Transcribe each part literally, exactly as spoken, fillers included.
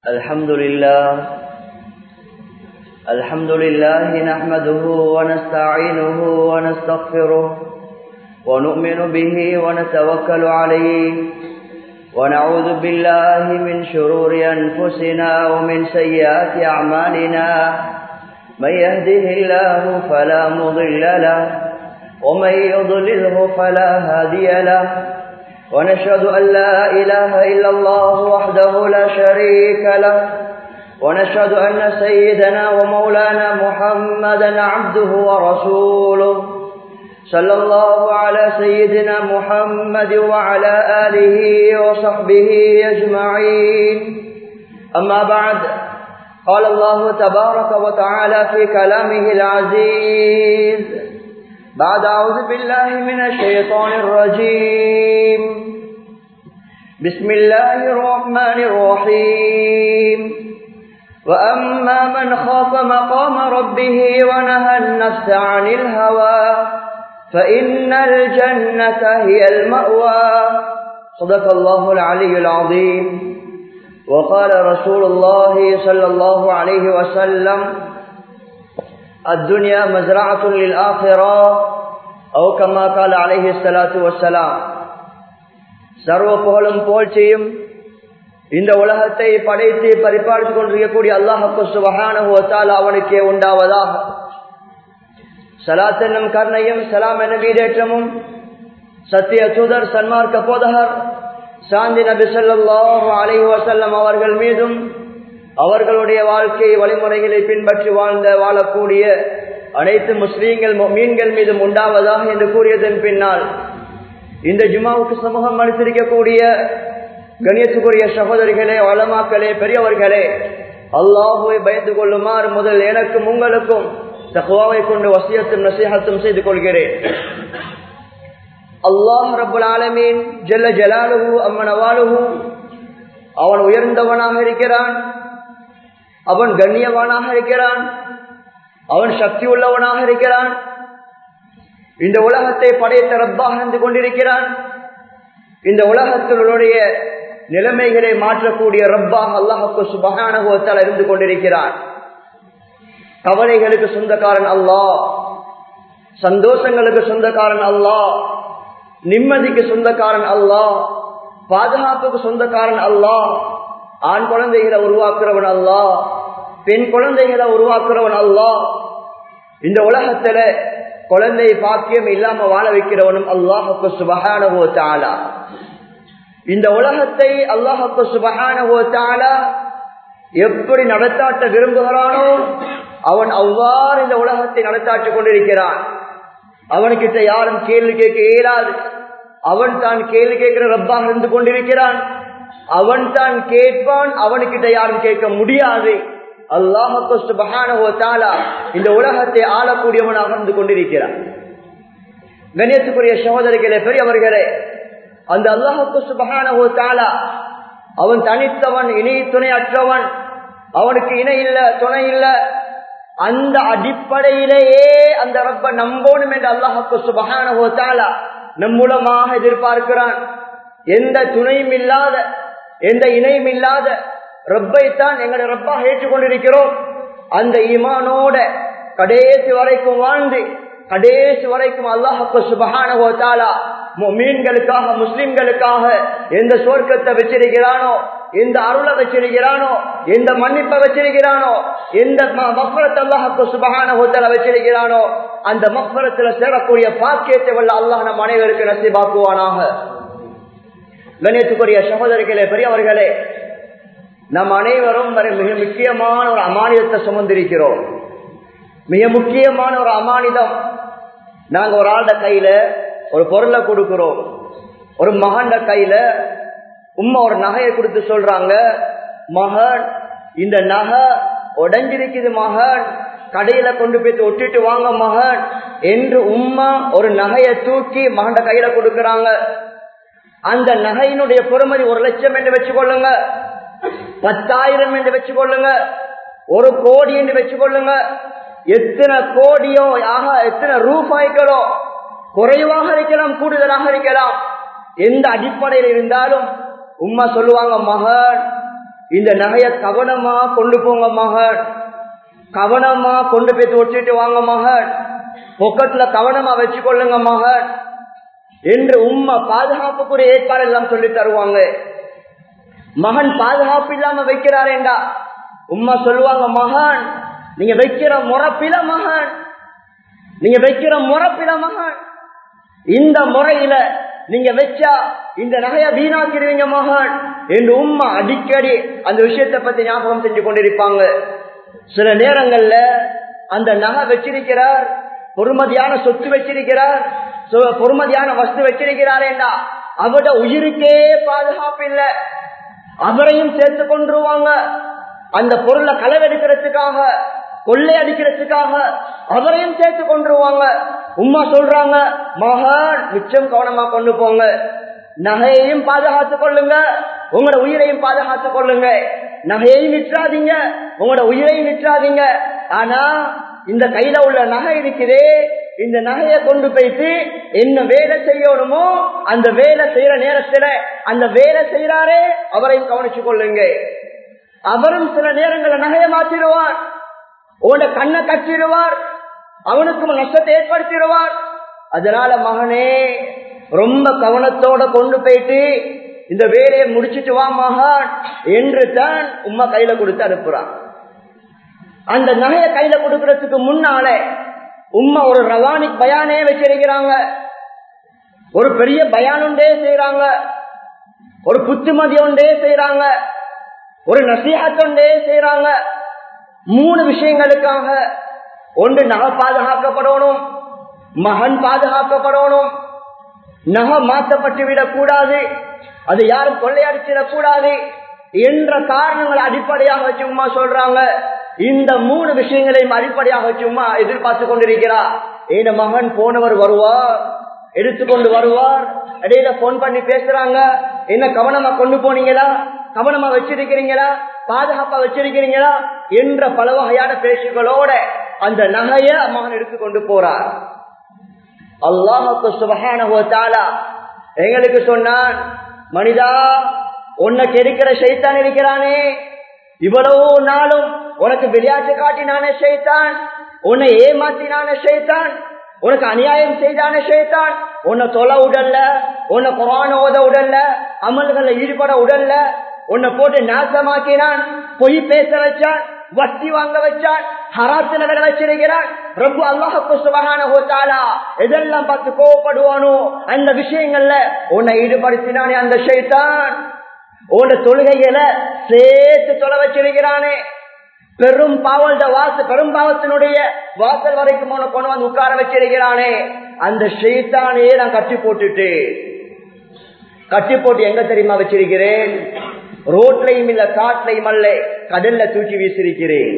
الحمد لله الحمد لله نحمده ونستعينه ونستغفره ونؤمن به ونتوكل عليه ونعوذ بالله من شرور أنفسنا ومن سيئات أعمالنا من يهده الله فلا مضل له ومن يضلله فلا هادي له ونشهد أن لا إله إلا الله وحده لا شريك له ونشهد أن سيدنا ومولانا محمدا عبده ورسوله صلى الله على سيدنا محمد وعلى آله وصحبه أجمعين أما بعد قال الله تبارك وتعالى في كلامه العزيز بعد أعوذ بالله من الشيطان الرجيم بسم الله الرحمن الرحيم وأما من خاف مقام ربه ونهى النفس عن الهوى فإن الجنة هي المأوى صدق الله العلي العظيم وقال رسول الله صلى الله عليه وسلم الدنيا مزرعة للآخرة أو كما قال عليه الصلاة والسلام சர்வ புகழும் புகழ்ச்சியும் இந்த உலகத்தை படைத்து பரிபாலித்துக் கொண்டிருக்கக்கூடிய அல்லாஹ்வுக்கு சுப்ஹானஹு வ தஆலா அவனுக்கே உண்டாவதாக. ஸலாத் என்னும் கருணையும் ஸலாம் என்னும் ஈடேற்றமும் சத்திய தூதர் சன்மார்க்க போதகர் சாந்தி நபி ஸல்லல்லாஹு அலைஹி வஸல்லம் அவர்கள் மீதும் அவர்களுடைய வாழ்க்கை வழிமுறைகளை பின்பற்றி வாழ்ந்த வாழக்கூடிய அனைத்து முஸ்லீம்கள் முஃமின்கள் மீதும் உண்டாவதாக என்று கூறியதன் பின்னால் இந்த ஜுமாவுக்கு சமூகம் அளித்திருக்கக்கூடிய கண்ணியத்துக்குரிய சகோதரிகளே, உலமாக்களே, பெரியவர்களே, அல்லாஹ்வை பயந்து கொள்ளுமாறு முதல் எனக்கும் உங்களுக்கும் தக்வாவை கொண்டு வசியத்தும் நசீஹத்தும் செய்து கொள்கிறேன். அல்லாஹ் ரப்புல் ஆலமீன் ஜல்ல ஜலாலுஹு அம்மனவாலுஹு அவன் உயர்ந்தவனாக இருக்கிறான், அவன் கண்ணியவானாக இருக்கிறான், அவன் சக்தி உள்ளவனாக இருக்கிறான், இந்த உலகத்தை படைத்த ரப்பாக இருந்து கொண்டிருக்கிறான், இந்த உலகத்தினுடைய நிலைமைகளை மாற்றக்கூடிய ரப்பாக அல்லாஹ்வுக்கு சுப்ஹானஹு வ தஆலா இருந்து கொண்டிருக்கிறான். கவலைகளுக்கு சொந்தக்காரன் அல்லாஹ், சந்தோஷங்களுக்கு சொந்தக்காரன் அல்லாஹ், நிம்மதிக்கு சொந்தக்காரன் அல்லாஹ், பாதுகாப்புக்கு சொந்தக்காரன் அல்லாஹ், ஆண் குழந்தைகளை உருவாக்குறவன் அல்லாஹ், பெண் குழந்தைகளை உருவாக்குறவன் அல்லாஹ், இந்த உலகத்துல குழந்தை பாக்கியம் இல்லாம வாழ வைக்கிறவனும் அல்லாஹ்வுக்கு சுப்ஹானஹு வ தஆலா. இந்த உலகத்தை அல்லாஹ்வுக்கு சுப்ஹானஹு வ தஆலா எப்படி நடத்தாட்ட விரும்புகிறானோ அவன் அவ்வாறு இந்த உலகத்தை நடத்தாட்டிக் கொண்டிருக்கிறான். அவனுக்கிட்ட யாரும் கேள்வி கேட்க இயலாது. அவன் தான் கேள்வி கேட்கிற ரப்பாக இருந்து கொண்டிருக்கிறான். அவன் தான் கேட்பான், அவனுக்கிட்ட யாரும் கேட்க முடியாது. அல்லாஹ்வுக்கு சுப்ஹானஹு வ தஆலா இந்த உலகத்தை ஆளக்கூடியவனாக இருந்து கொண்டிருக்கிறான். கண்ணியத்துக்குரிய சகோதரிகளே, பெரியவர்களே, அந்த அல்லாஹ்வுக்கு சுப்ஹானஹு வ தஆலா அவன் தனித்தவன், இணை துணையற்றவன், அவனுக்கு இணை இல்ல, துணை இல்ல. அந்த அடிப்படையிலேயே அந்த ரப்ப நம்போனும் என்று அல்லாஹ்வுக்கு சுப்ஹானஹு வ தஆலா நம் மூலமாக எதிர்பார்க்கிறான். எந்த துணையும் இல்லாத, எந்த இணையும் இல்லாத ரப்பைத்தான் எங்களுடைய ரப்பாக ஏற்றுக்கொண்டிருக்கிறோம். அந்த ஈமானோட கடைசி வரைக்கும் வாழ்ந்து கடைசி வரைக்கும் அல்லாஹ்வுக்கு சுப்ஹானஹு வ தஆலா முஃமின்களுக்காக, முஸ்லிம்களுக்காக எந்த சொர்க்கத்தை வச்சிருக்கிறானோ, எந்த அருளை வச்சிருக்கிறானோ, எந்த மன்னிப்பை வச்சிருக்கிறானோ, எந்த மக்ஃபிரத் அல்லாஹ்வுக்கு சுப்ஹானஹு வ தஆலா வச்சிருக்கிறானோ அந்த மக்ஃபிரத்துல சேரக்கூடிய பாக்கியத்தை வல்ல அல்லாஹ் நம் அனைவருக்கு நசீபாக்குவானாக. கண்ணியத்துக்குரிய சகோதரிகளே, பெரியவர்களே, நம் அனைவரும் மிக முக்கியமான ஒரு அமானிதத்தை சுமந்திருக்கிறோம். மிக முக்கியமான ஒரு அமானிதம். நாங்க ஒரு ஆளுட கையில ஒரு பொருளை கொடுக்கிறோம். ஒரு மகண்ட கையில உம்மா ஒரு நகையை கொடுத்து சொல்றாங்க, மகன் இந்த நகை உடைஞ்சிருக்குது மகன், கடையில கொண்டு போய் ஒட்டிட்டு வாங்க மகன் என்று உம்மா ஒரு நகையை தூக்கி மகண்ட கையில கொடுக்கறாங்க. அந்த நகையினுடைய பொறுமதி ஒரு லட்சம் என்று வச்சுக்கொள்ளுங்க, பத்தாயிரம் என்று வச்சுக்கொள்ளுங்க, ஒரு கோடி என்று வச்சுக்கொள்ளுங்க. எத்தனை கோடியோ ஆக எத்தனை ரூபாய்களோ குறைவாக இருக்கலாம், கூடுதலாக இருக்கலாம். எந்த அடிப்படையில் இருந்தாலும் உம்மா சொல்லுவாங்க, மகன் இந்த நகைய கவனமா கொண்டு போங்க மகன், கவனமா கொண்டு போய் தொட்டிட்டு வாங்க மகன், பொக்கெட்ல கவனமா வச்சு கொள்ளுங்க மகன் என்று உம்மா பாதுகாப்புக்குரிய ஏற்பாடு எல்லாம் சொல்லி தருவாங்க. மகன் பாதுகாப்பு இல்லாம வைக்கிறாரேண்டா உம்மா சொல்லுவாங்க, மகன் நீங்க வைக்கிற முறப்பில மகன், நீங்க வைக்கிற முறப்பில மகன், இந்த முறையில நீங்க வச்சா இந்த நகைய வீணாக்கிடுவீங்க மகன் என்று உம்மா அடிக்கடி அந்த விஷயத்தை பத்தி ஞாபகம் செஞ்சு கொண்டிருப்பாங்க. சில நேரங்கள்ல அந்த நகை வச்சிருக்கிறார், பொறுமதியான சொத்து வச்சிருக்கிறார், பொறுமதியான வஸ்து வச்சிருக்கிறாரேண்டா அவட உயிருக்கே பாதுகாப்பு இல்லை, அவரையும் சேர்த்து கொண்டுருவாங்க. அந்த பொருளை களவெடுக்கிறதுக்காக, கொள்ளை அடிக்கிறதுக்காக அவரையும் சேர்த்து கொண்டுருவாங்க. உம்மா சொல்றாங்க, மகன் மிச்சம் கவனமா கொண்டு போங்க, நகையையும் பாதுகாத்துக் கொள்ளுங்க, உங்களோட உயிரையும் பாதுகாத்துக் கொள்ளுங்க, நகையையும் விற்றாதீங்க, உங்களோட உயிரையும் விற்றாதீங்க. ஆனா இந்த கையில உள்ள நகை இருக்குதே, இந்த நகையை கொண்டு போயிட்டு என்ன வேலை செய்யணுமோ அந்த வேலை செய்யற நேரத்துல அந்த வேலை செய்யறாரே அவரையும் கவனிச்சு கொள்ளுங்க. அவரும் சில நேரங்களில் நகையை மாற்றிடுவார், உங்களோட கண்ணை கட்டிடுவார், அவனுக்கும் நஷ்டத்தை ஏற்படுத்திடுவார். அதனால மகனே ரொம்ப கவனத்தோட கொண்டு போயிட்டு இந்த வேலையை முடிச்சிட்டு வா மகன் என்று தான் உம்மா கையில கொடுத்து அனுப்புறான். அந்த நகையை கையில கொடுக்கறதுக்கு முன்னாலே உம்மா ஒரு ரவானிக் பயானே வச்சிருக்கிறாங்க, ஒரு பெரிய பயான் ஒன்றே செய்யறாங்க, ஒரு புத்துமதி ஒன்றே செய்யறாங்க, ஒரு நசீஹத் ஒன்றே செய்யறாங்க. மூணு விஷயங்களுக்காக. ஒன்று நகை பாதுகாக்கப்படணும், மகன் பாதுகாக்கப்படணும், நகை மாற்றப்பட்டு விடக்கூடாது, அது யாரும் கொள்ளையடிச்சிடக் கூடாது என்ற காரணங்களை அடிப்படையாக வச்சு உம்மா சொல்றாங்க. இந்த மூணு விஷயங்களையும் அடிப்படையாக வச்சு உம்மா எதிர்பார்த்து கொண்டிருக்கிறார். ஏன மகன் போனவர் வருவார், எடுத்துக்கொண்டு வருவார், இடையில போன் பண்ணி பேசுறாங்க, என்ன கவனமா கொண்டு போனீங்களா, கவனமா வச்சிருக்கிறீங்களா, பாதுகாப்பா வச்சிருக்கிறீங்களா என்ற பல வகையான பேச்சுகளோட அந்த நகைய மகன் எடுத்துக்கொண்டு போறார். அல்லாஹ் சுப்ஹானஹு வ தஆலா எங்களுக்கு சொன்னான், மனிதா உன்னை கெடுக்கிற ஷைத்தான் இருக்கிறானே, இவ்வளவு நாளும் உனக்கு விளையாட்டு காட்டினானே ஷைத்தான், உன்னை ஏமாத்தினான ஷைத்தான், உனக்கு அநியாயம் செய்தான ஷைத்தான், உன்னை தொலை உடல்ல, உன்னை குர்ஆன் ஓத உடல்ல, அமல்களை ஈடுபட உடல்ல, உன்னை போட்டு நாசமாக்கினான், பொய் பேச வச்சான், வட்டி வாங்க வச்சான், ஹராத்துல விட வச்சிருக்கிறான். ரப்பு அல்லாஹ் சுப்ஹானஹு வ தஆலா எதெல்லாம் பார்த்து கோபப்படுவானோ அந்த விஷயங்கள்ல உன்னை ஈடுபடுத்தினானே அந்த ஷைத்தான், உன்னை தொழுகைகளை சேர்த்து தொலை வச்சிருக்கிறானே, பெரும் பாவல்ட வாச பெரும் பாவத்தினுடைய வாசல் வரைக்கும் உன்னை கொண்டு வந்து உட்கார வச்சிருக்கிறானே அந்த ஷைத்தானே நான் கட்டி போட்டுட்டு கட்டி போட்டு எங்க தெரியுமா வச்சிருக்கிறேன், ரோட்லையும் இல்ல காட்லையும் அல்ல கடல்ல தூக்கி வீசிருக்கிறேன்.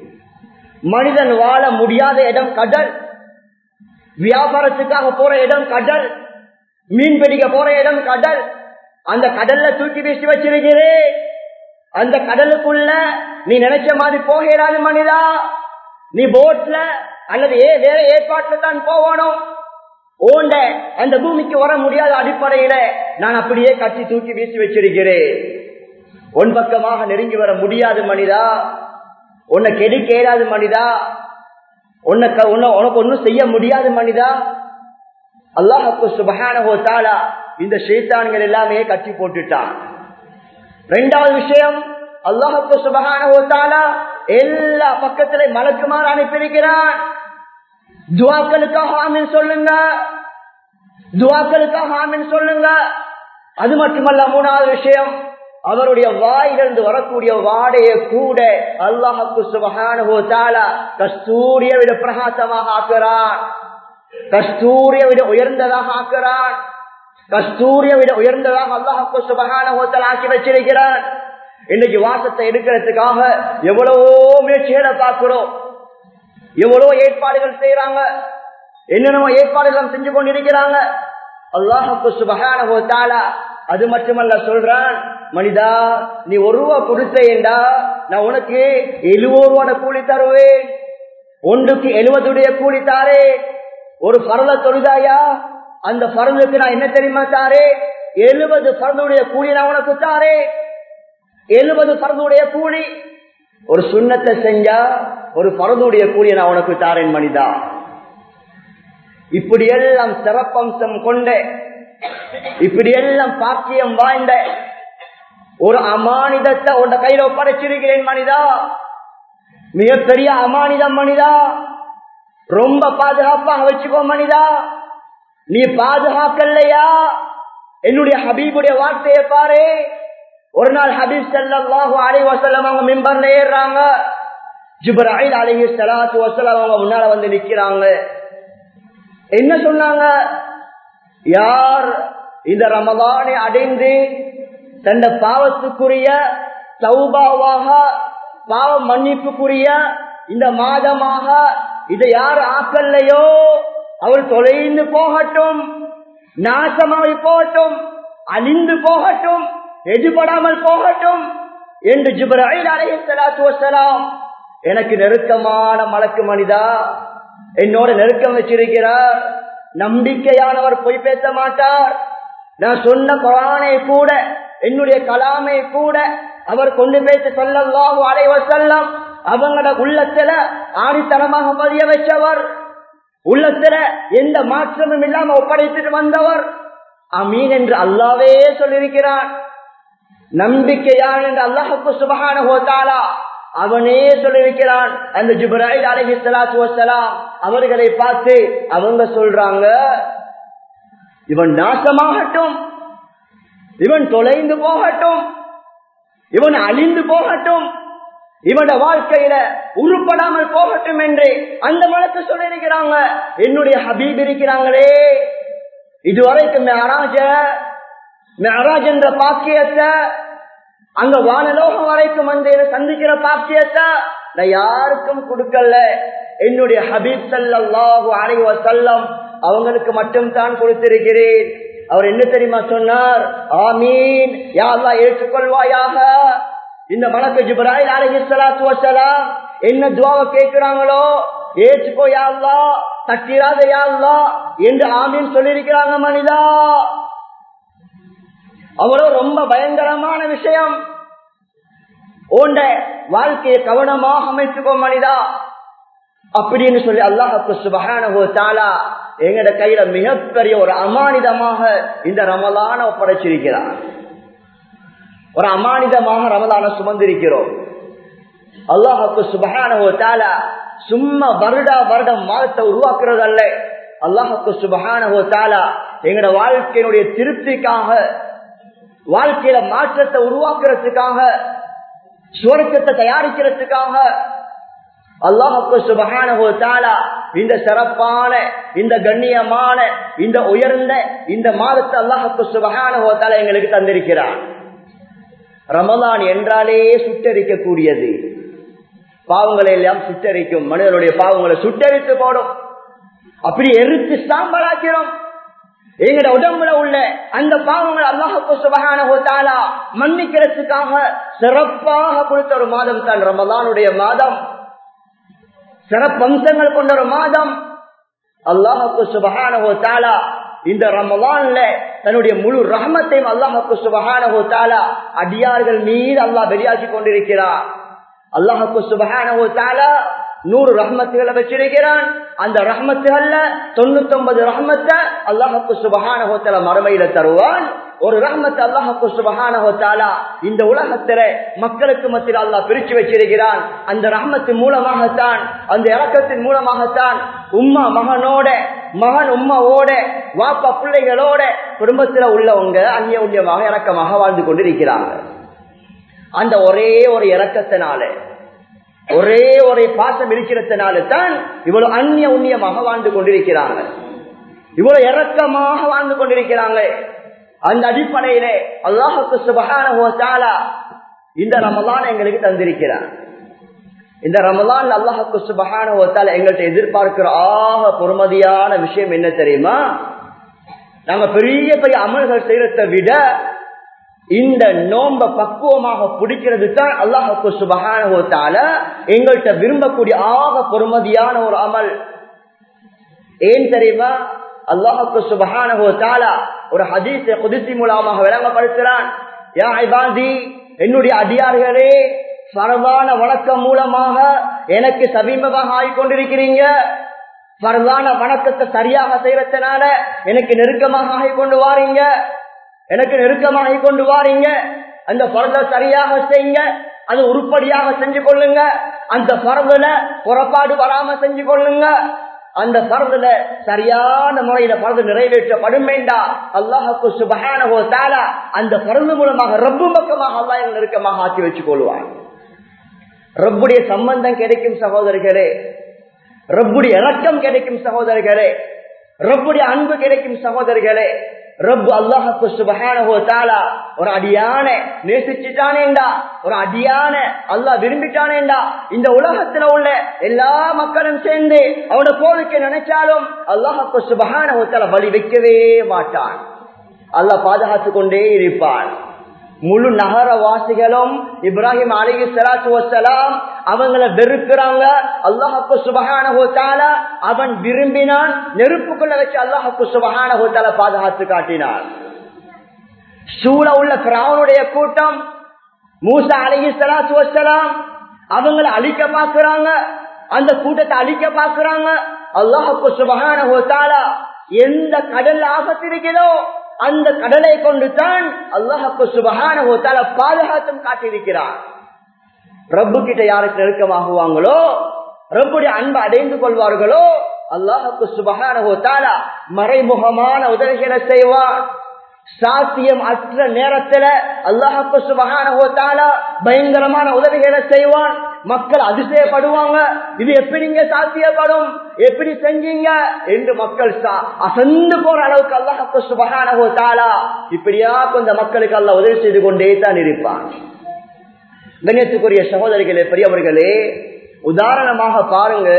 மனிதன் வாழ முடியாத இடம் கடல், வியாபாரத்துக்காக போற இடம் கடல், மீன் பிடிக்க போற இடம் கடல், அந்த கடல்ல தூக்கி வீசி வச்சிருக்கிறேன். அந்த கடலுக்குள்ள நீ நினைச்ச மாதிரி போகிறாது மனிதா, நீ போட்ல அல்லது ஏ வேற ஏற்பாட்டுல தான் போகணும். ஓண்ட அந்த பூமிக்கு வர முடியாத அடிப்படையில நான் அப்படியே கட்டி தூக்கி வீசி வச்சிருக்கிறேன். உன் பக்கமாக நெருங்கி வர முடியாது மனிதா, உன்னை கெடுக்க ஏறாது மனிதா, உனக்கு உனக்கு ஒன்னும் செய்ய முடியாது மனிதா. அல்லாஹ் சுப்ஹானஹு வ தஆலா இந்த ஷைத்தான்கள் எல்லாமே கட்டி போட்டுட்டான். இரண்டாவது விஷயம், அல்லாஹ் சுப்ஹானஹு வ தஆலா எல்லா பக்கத்திலே மலக்குமார் அனுப்பியிருக்கிறான். துஆக்களுக்காக ஆமீன் சொல்லுங்க, துஆக்களுக்காக ஆமீன் சொல்லுங்க. அது மட்டுமல்ல, மூணாவது விஷயம், அவருடைய வாயிலிருந்து வரக்கூடிய வாடையை கூட அல்லாஹ் சுப்ஹானஹு வ தஆலா கஸ்தூரியை விட பிரகாசமாக ஆக்குறான், கஸ்தூரியை விட உயர்ந்ததாக ஆக்குறான், கஸ்தூரியை விட உயர்ந்ததாக அல்லாஹ் சுப்ஹானஹு வ தஆலா ஆக்கி வச்சிருக்கிறான். இன்னைக்கு வாசத்தை எடுக்கிறதுக்காக எவ்வளவோ முயற்சிகளை பார்க்கிறோம், எவ்வளவோ ஏற்பாடுகள் செய்யறாங்க, என்னென்ன ஏற்பாடுகள் செஞ்சு கொண்டிருக்கிறாங்க. அல்லாஹ் சுப்ஹானஹு வ தஆலா அது மட்டுமல்ல சொல்றான், மனிதா நீ ஒரு ரூபா கொடுத்தேன்டா நான் உனக்கு எழுபது ரூபான கூலி தருவேன், ஒன்றுக்கு எழுபதுடைய கூலி தாரே. ஒரு பரல தொழுதாயா, அந்த பரலுக்கு நான் என்ன தெரியுமா தாரே, எழுபது பரலுடைய கூலி நான் உனக்கு தாரே. எழுபது பரதுடைய கூலி. ஒரு சுண்ணத்தை செஞ்சா ஒரு பரதுடைய கூலியை நான் உனக்கு தாரேன் மனிதா. இப்படியெல்லாம் சிறப்பம்சம் கொண்ட, இப்படியெல்லாம் பாக்கியம் வாய்ந்த ஒரு அமானிதத்தை உன் கையில ஒப்படைச்சிருக்கிறேன் மனிதா. மிகப்பெரிய அமானிதம் மனிதா. ரொம்ப பாதுகாப்பாக வச்சுக்கோ மனிதா. நீ பாதுகாக்கலையா என்னுடைய ஹபீபுடைய வார்த்தையை பாரு. ஒரு நாள் ஹபீப் ஸல்லல்லாஹு அலைஹி வஸல்லம் அவங்க மிம்பர்ல ஏறுறாங்க. ஜிப்ராயில் அலைஹி ஸலாத்து வஸலாம் அவங்க முன்னால வந்து நிக்கிறாங்க. என்ன சொன்னாங்க? யார் இந்த ரமலானை அடைந்து தந்த பாவத்துக்குரிய தௌபாவாக பாவ மன்னிப்புக்குரிய இந்த மாதமாக இதை யார் ஆக்கல்லையோ அவர் தொலைந்து போகட்டும், நாசமாகி போகட்டும், அழிந்து போகட்டும், எதிர்படாமல் போகட்டும் என்று ஜிப்ராயில் அலைஹிஸ்ஸலாத்து வஸ்ஸலாம் எனக்கு நெருக்கமான மலக்கு மனிதா என்னோட நெருக்கம் வச்சிருக்கிறார். நம்பிக்கையானவர் பொய் பேச மாட்டார். நான் சொன்ன குர்ஆனை கூட என்னுடைய கலாமை கூட அவர் கொண்டு பேச ஸல்லல்லாஹு அலைஹி வஸல்லம் அவங்களோட உள்ளத்துல ஆணித்தனமாக பதிய வச்சவர், உள்ளத்துல எந்த மாற்றமும் இல்லாம ஒப்படைத்துட்டு வந்தவர். அமீன் என்று அல்லாஹ்வே சொல்லியிருக்கிறான். நம்பிக்கையான் என்று அல்லாஹ் சுப்ஹானஹு வ தஆலா அவனே சொல்லியிருக்கிறான். அந்த ஜிப்ராயில் அலைஹிஸ்ஸலாத்து வஸ்ஸலாம் அவர்களை பார்த்து அவங்க சொல்றாங்க, இவன் நாசமாகட்டும், இவன் தொலைந்து போகட்டும், இவன் அழிந்து போகட்டும், இவனோட வாழ்க்கையில உருப்படாமல் போகட்டும் என்று அந்த மலக்கு சொல்லியிருக்கிறாங்க. என்னுடைய ஹபீப் இருக்கிறாங்களே, இதுவரைக்கும் மெஹராஜ மெஹராஜ் என்ற பாக்கியத்தை அங்க வானலோகம் வரைக்கும் வந்து சந்திக்கிற பாக்கியத்தை நான் யாருக்கும் கொடுக்கல. என்னுடைய ஹபீப் ஸல்லல்லாஹு அலைஹி வஸல்லம் அவங்களுக்கு மட்டும் தான் கொடுத்திருக்கிறேன். அவர் என்ன தெரியுமா சொன்னார்? ஆமீன் யா அல்லாஹ் ஏற்றுக்கொள்வாயாக. இந்த மலக்கு ஜிப்ராயில் அலைஹிஸ்ஸலாத்து வஸ்ஸலாம் என்ன துஆவை கேட்கிறாங்களோ ஏற்றுக்கோ யா அல்லாஹ், தட்டிராத யா அல்லாஹ் என்று ஆமீன் சொல்லியிருக்கிறாங்க மனிதா. அவ்வளவு ரொம்ப பயங்கரமான விஷயம். ஓண்ட வாழ்க்கையை கவனமாக அமைத்துக்கோ மனிதா அப்படின்னு சொல்லி அல்லாஹ் சுப்ஹானஹு வ தஆலா எங்கட கையில மிகப்பெரிய ஒரு அமானிதமாக இந்த ரமலானை ஒப்படைச்சிருக்கிறார். ஒரு அமானிதமாக ரமலானை சுமந்திருக்கிறோம். அல்லாஹ் சுப்ஹானஹு வ தஆலா சும்மா வருடா வருடம் மாதத்தை உருவாக்குறது அல்ல. அல்லாஹ் சுப்ஹானஹு வ தஆலா எங்கட வாழ்க்கையினுடைய திருப்திக்காக, வாழ்க்கையில மாற்றத்தை உருவாக்குறதுக்காக, சுவர்க்கத்தை தயாரிக்கிறதுக்காக அல்லாஹ் சுப்ஹானஹு வ தஆலா இந்த சிறப்பான, இந்த கண்ணியமான, இந்த உயர்ந்த இந்த மாதத்தை அல்லாஹ் சுப்ஹானஹு வ தஆலா எங்களுக்கு தந்திருக்கிறார். ரமலான் என்றாலே சுட்டரிக்க கூடியது. பாவங்களை எல்லாம் சுட்டரிக்கும். மனிதனுடைய பாவங்களை சுட்டரித்து போடும். அப்படி எரித்து சாம்பலாக்கிறோம். எங்கட உடம்புல உள்ள அந்த பாவங்கள் அல்லாஹ் சுப்ஹானஹு வ தஆலா மன்னிக்கிறதுக்காக சிறப்பாக கொடுத்த ஒரு மாதம் தான் ரமலானுடைய மாதம். சிறப்பம்சங்கள் கொண்ட ஒரு மாதம். அல்லாஹ் சுப்ஹானஹு வ தஆலா இந்த ரமலான்ல தன்னுடைய முழு ரஹ்மத்தையும் அல்லாஹ் சுப்ஹானஹு வ தஆலா அடியார்கள் மீது அல்லாஹ் வெளியாக்கி கொண்டிருக்கிறார். அல்லாஹ் சுப்ஹானஹு வ தஆலா நூறு ரஹ்மத்துகளை வச்சிருக்கிறான். அந்த ரஹ்மத்துகள்ல தொண்ணூத்தி ஒன்பது ரஹ்மத்தை அல்லாஹ் சுப்ஹானஹு வ தஆலா மறுமையில தருவான். ஒரு ரஹ்மத் அல்லாஹ் சுப்ஹானஹு வ தஆலா இந்த உலகத்திலே மக்களுக்கு மத்தியில் அல்லாஹ் பிரிச்சு வச்சிருக்கிறான். அந்த ரஹ்மத்தின் மூலமாகத்தான், அந்த இரக்கத்தின் மூலமாகத்தான் உம்மா மகனோட, மகன் உம்மாவோட, வாப்பா பிள்ளைகளோட குடும்பத்தில் உள்ளவங்க அந்நிய உண்ணியமாக இரக்கமாக வாழ்ந்து கொண்டிருக்கிறாங்க. அந்த ஒரே ஒரு இரக்கத்தினால, ஒரே ஒரு பாசம் இருக்கிறதுனால தான் இவ்வளவு அந்நிய உண்ணியமாக வாழ்ந்து கொண்டிருக்கிறாங்க, இவ்வளவு இரக்கமாக வாழ்ந்து கொண்டிருக்கிறாங்க. அந்த அடிப்படையிலே அல்லாஹ் சுப்ஹானஹு வ தஆலா இந்த ரமலான் எங்களுக்கு தந்திருக்கிறார். இந்த ரமலான் அல்லாஹ் சுப்ஹானஹு வ தஆலா எங்கள்கிட்ட எதிர்பார்க்கிற ஆக பொறுமதியான விஷயம் என்ன தெரியுமா? நாங்க பெரிய பெரிய அமல்கள் செய்யறதை விட இந்த நோம்ப பக்குவமாக பிடிக்கிறது தான் அல்லாஹ் சுப்ஹானஹு வ தஆலா எங்கள்கிட்ட விரும்பக்கூடிய ஆக பொறுமதியான ஒரு அமல். ஏன் தெரியுமா? அல்லாஹ் சுப்ஹானஹு வ தஆலா ஒரு ஹதீஸை குத்ஸி மூலமாக விளங்கப்படுத்துறான். யா இபாதி, என்னுடைய அடியார்களே, பரவான வணக்கம் மூலமாக எனக்கு சமீபமாக ஆகிக்கொண்டிருக்கிறீங்க. பரவான வணக்கத்தை சரியாக செய்யறதுனால எனக்கு நெருக்கமாக ஆகிக்கொண்டு வாரீங்க, எனக்கு நெருக்கமாக கொண்டு வாரீங்க. அந்த பரத சரியாக செய்யுங்க, அது உருப்படியாக செஞ்சு கொள்ளுங்க. அந்த பரதுல புறப்பாடு வராம செஞ்சு கொள்ளுங்க. அந்த பரதுல சரியான முறையில பரது நிறைவேற்றப்படும் வேண்டா அல்லாஹ்வுக்கு சுப்ஹானஹு வ தஆலா அந்த பரது மூலமாக ரப்பு பக்கமாக அல்லாஹ் எங்களை நெருக்கமாக ஆக்கி வச்சுக் கொள்வார். ரப்புடைய சம்பந்தம் கிடைக்கும் சகோதரர்களே, ரப்புடைய இரக்கம் கிடைக்கும் சகோதரர்களே, ரப்புடைய அன்பு கிடைக்கும் சகோதரர்களே. ரப்பு அல்லாஹ்வுக்கு சுப்ஹானஹு வ தஆலா ஒரு அடியான நேசிச்சிட்டானேண்டா, ஒரு அடியான அல்லாஹ் விரும்பிட்டானேண்டா, இந்த உலகத்துல உள்ள எல்லா மக்களும் சேர்ந்து அவனை கோவிக்க நினைச்சாலும் அல்லாஹ்வுக்கு சுப்ஹானஹு வ தஆலா பலி வைக்கவே மாட்டான். அல்லாஹ் பாதுகாத்து கொண்டே இருப்பான். முழு நகரவாசிகளும் இப்ராஹிம் அலைஹிஸ்ஸலாத்து வஸ்ஸலாம் அவங்களை வெறுக்கிறாங்க. அல்லாஹ்வுக்கு சுப்ஹானஹு வ தஆலா அவன் விரும்பினான், நெருப்புக்குள்ள வச்சு அல்லாஹ்வுக்கு சுப்ஹானஹு வ தஆலா பாதுகாத்து காட்டினான். சூழ உள்ள ஃபிரௌனுடைய கூட்டம் மூசா அலைஹிஸ்ஸலாத்து வஸ்ஸலாம் அவங்களை அழிக்க பார்க்கறாங்க, அந்த கூட்டத்தை அழிக்க பார்க்கறாங்க. அல்லாஹ்வுக்கு சுப்ஹானஹு வ தஆலா எந்த கடல்ல ஆபத்திருக்கிறதோ அந்த கடலை கொண்டு தான் அல்லாஹ்வுக்கு சுப்ஹானஹு வ தஆலா பாதுகாத்தும் காட்டியிருக்கிறார். ரப்பு கிட்ட யாருக்கு நெருக்கமாகுவாங்களோ, ரப்புடைய அன்பை அடைந்து கொள்வார்களோ அல்லாஹ்வுக்கு சுப்ஹானஹு வ தஆலா மறைமுகமான உதவிகளை செய்வார். சாத்தியம் அற்ற நேரத்துல அல்லாஹ்வுக்கு சுப்ஹானஹு வ தஆலா பயங்கரமான உதவிகளை செய்வான். மக்கள் அதிசயப்படுவாங்க, இது எப்படிங்க சாத்தியப்படும், எப்படி செஞ்சீங்க என்று மக்கள் அசந்து போற அளவுக்கு அல்லாஹ்வுக்கு சுப்ஹானஹு வ தஆலா இப்படியா கொஞ்சம் மக்களுக்கு அல்லாஹ் உதவி செய்து கொண்டே தான் இருப்பான். கண்ணியத்துக்குரிய சகோதரிகளே, பெரியவர்களே, உதாரணமாக பாருங்க,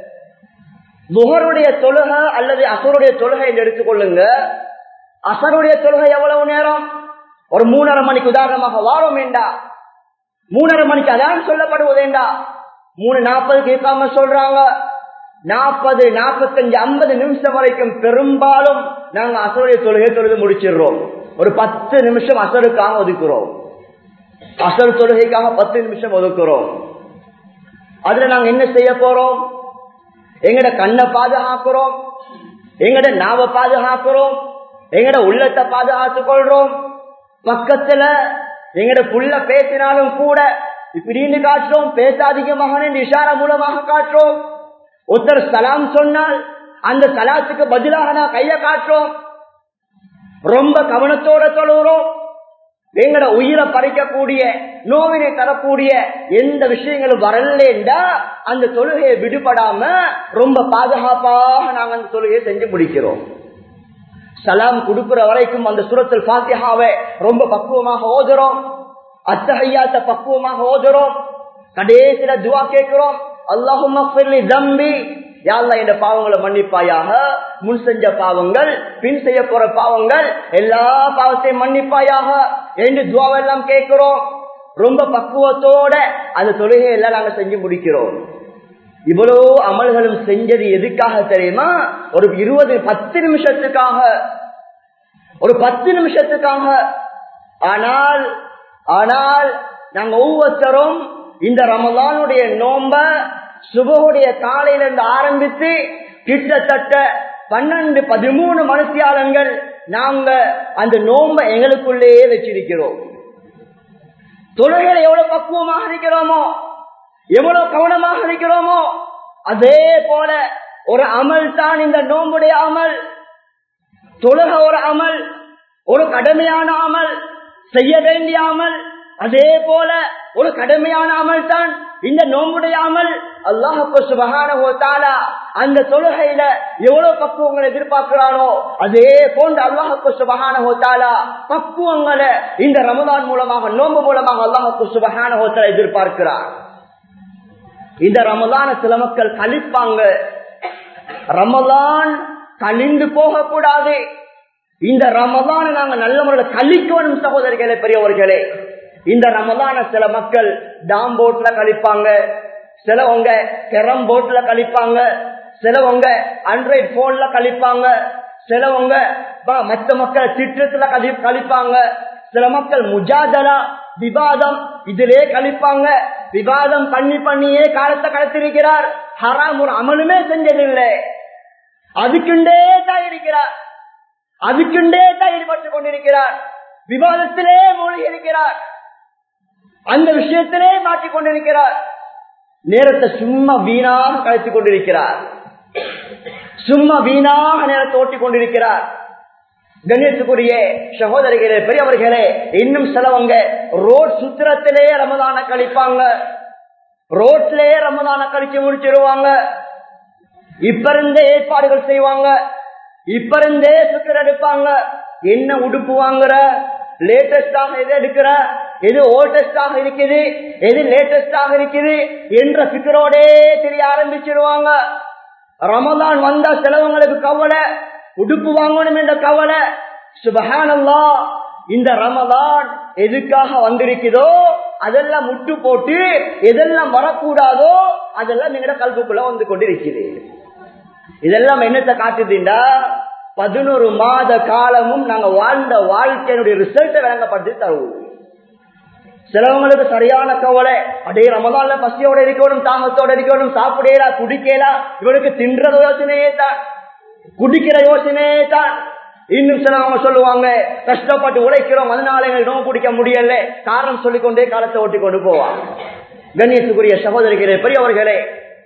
லுஹருடைய தொழுகை அல்லது அசருடைய தொழுகை எடுத்துக்கொள்ளுங்க. அசருடைய தொழுகை எவ்வளவு நேரம்? ஒரு மூணரை மணிக்கு உதாரணமாக வாரம் வேண்டா, மூணரை மணிக்கு அதான் சொல்லப்படுவதேண்டா, மூணு நாற்பதுக்கு இக்காம சொல்றாங்க. நாற்பது நாற்பத்தஞ்சு ஐம்பது நிமிஷம் வரைக்கும் பெரும்பாலும் நாங்க அசருடைய தொழுகை தொழுது முடிச்சிடுறோம். ஒரு பத்து நிமிஷம் அசருக்காக ஒதுக்குறோம், அசர் தொழுகைக்காக பத்து நிமிஷம் ஒதுக்குறோம். அதுல நாங்க என்ன செய்ய போறோம்? எங்கட கண்ணை பாதுகாக்கிறோம், எங்கட நாவை பாதுகாக்கிறோம், எங்கட உள்ளத்தை பாதுகாத்துக் கொள்றோம். பக்கத்துல எங்கட புள்ள பேசினாலும் கூட இப்படின்னு காட்டுறோம், பேசாதீங்க மகன் இஷாரா மூலமாக காட்டுறோம். ஒருத்தர் சலாம் சொன்னால் அந்த சலாத்துக்கு பதிலாக நான் கைய காட்டுறோம். ரொம்ப கவனத்தோட தொழுகிறோம். எங்கட உயிரை பறிக்கக்கூடிய, நோவினை தரக்கூடிய எந்த விஷயங்களும் வரலண்டா அந்த தொழுகையை விடுபடாம ரொம்ப பாதுகாப்பாக நாங்க அந்த தொழுகையை செஞ்சு முடிக்கிறோம். சலாம் கொடுக்கிற வரைக்கும் அந்த சூரத்துல் ஃபாத்திஹாவை ரொம்ப பக்குவமாக ஓதுறோம், அத்தஹியாத்தை பக்குவமாக ஓதுறோம். கடைசியில துஆ கேட்கிறோம், அல்லாஹும்ம ஃபிர்லி தம்பி, யா அல்லாஹ் இந்த பாவங்களை மன்னிப்பாயாக, முன் செஞ்ச பாவங்கள் பின் செய்ய போற பாவங்கள் எல்லா பாவத்தையும் மன்னிப்பாயாக என்று துஆவெல்லாம் கேட்கிறோம். ரொம்ப பக்குவத்தோட அந்த தொழுகையெல்லாம் நாங்க செஞ்சு முடிக்கிறோம். இவ்வளவு அமல்களும் செஞ்சது எதுக்காக தெரியுமா? ஒரு இருபது பத்து நிமிஷத்துக்காக, ஒரு பத்து நிமிஷத்துக்காக. ஆனால் ஆனால் நாங்க ஒவ்வொருத்தரும் இந்த ரமலானுடைய நோம்ப சுபஹுடைய காலையில இருந்து ஆரம்பித்து கிட்டத்தட்ட பன்னெண்டு பதிமூணு மணித்தியாலங்கள் நாங்க அந்த நோம்ப எங்களுக்குள்ளேயே வச்சிருக்கிறோம். தொழுகையில எவ்வளவு பக்குவமாக இருக்கிறோமோ, எவ்வளவு கவனமாக இருக்கிறோமோ, அதே போல ஒரு அமல் தான் இந்த நோம்புடைய அமல். தொழுக ஒரு அமல், ஒரு கடமையான அமல், செய்ய வேண்டிய அமல். அதே போல ஒரு கடமையான அமல் தான் இந்த நோம்புடைய அமல். அல்லாஹ்வுக்கு சுப்ஹானஹு வ தஆலா அந்த தொழுகையில எவ்வளவு பக்குவங்களை எதிர்பார்க்கிறானோ அதே போன்று அல்லாஹ்வுக்கு சுப்ஹானஹு வ தஆலா பக்குவங்களை இந்த ரமலான் மூலமாக, நோம்பு மூலமாக அல்லாஹ்வுக்கு சுப்ஹானஹு வ தஆலா எதிர்பார்க்கிறார். இந்த ரமலான சில மக்கள் கழிப்பாங்க. ரமலான் கழிந்து போக கூடாது. இந்த ரமலான நாங்க நல்ல முறையில் கழிக்கணும் சகோதரிகளே, பெரியவர்களே. இந்த ரமலான சில மக்கள் டாம் போட்ல கழிப்பாங்க, சிலவங்க கேரம் போட்ல கழிப்பாங்க, சிலவங்க ஆண்ட்ராய்டு போன்ல கழிப்பாங்க, சிலவங்க மற்ற மக்கள் திட்டத்துல கழிப்பாங்க, சில மக்கள் முஜாதலா விவாதம் இதிலே கழிப்பாங்க. விவாதம் பண்ணி பண்ணியே காலத்தை கடத்திருக்கிறார். ஹராம் ஒரு அமலுமே செஞ்சதில்லை. அதுக்குண்டே தான் இருக்கிறார், அதுக்குண்டே தான் ஈடுபட்டுக் கொண்டிருக்கிறார். விவாதத்திலே மூழ்கி இருக்கிறார், அந்த விஷயத்திலே மாற்றிக் கொண்டிருக்கிறார். நேரத்தை சும்மா வீணாக கழித்துக் கொண்டிருக்கிறார், சும்மா வீணாக நேரத்தை ஓட்டிக் கொண்டிருக்கிறார். கண்ணியத்துக்குரிய சகோதரிகளே, பெரியவர்களே, இன்னும் சிலவங்க ரோட் சுத்திரத்திலே ரமதான கழிப்பாங்க, ரோட்லயே ரமதான கழிச்சு முடிச்சிருவாங்க. இப்ப இருந்தே ஏற்பாடுகள் செய்வாங்க, இப்ப இருந்தே சுத்திர எடுப்பாங்க. என்ன உடுப்பு வாங்குற, லேட்டஸ்டாக எது எடுக்கிற, எது ஓல்டஸ்டாக இருக்குது, எது லேட்டஸ்டாக இருக்குது என்ற சிக்கரோடே தெரிய ஆரம்பிச்சிருவாங்க. ரமதான் வந்தா சிலவங்களுக்கு கவலை, உடுப்பு வாங்கணும் என்ற கவலை. சுப்ஹானல்லாஹ், இந்த ரமதான் எதுக்காக வந்திருக்குதோ அதெல்லாம் முட்டு போட்டு எதெல்லாம் வரக்கூடாதோ அதெல்லாம் எங்கட கல்புக்குள்ள வந்து கொண்டிருக்குது. இதெல்லாம் என்னத்தை காட்டுதுண்டா, பதினோரு மாத காலமும் நாங்க வாழ்ந்த வாழ்க்கையினுடைய ரிசல்ட்டை விளங்கப்படுத்தி தருவோம். சிலவங்களுக்கு சரியான கவலை, அடே ரமதான்ல பசியோட இருக்கணும், தாகத்தோட இருக்கணும், சாப்பிடலா குடிக்கலா, இவனுக்கு தின்ற யோசனையே தான், குடிக்கிற யோசனையே தான். இன்னும் சிலவங்க சொல்லுவாங்க, கஷ்டப்பட்டு உழைக்கிறோம் அதனால எங்களுக்கு நோம்பு பிடிக்க முடியல, காரணம் சொல்லிக்கொண்டே காலத்தை ஓட்டி கொண்டு போவாங்க. கண்ணியத்துக்குரிய சகோதரிகளே, பெரியவர்களே,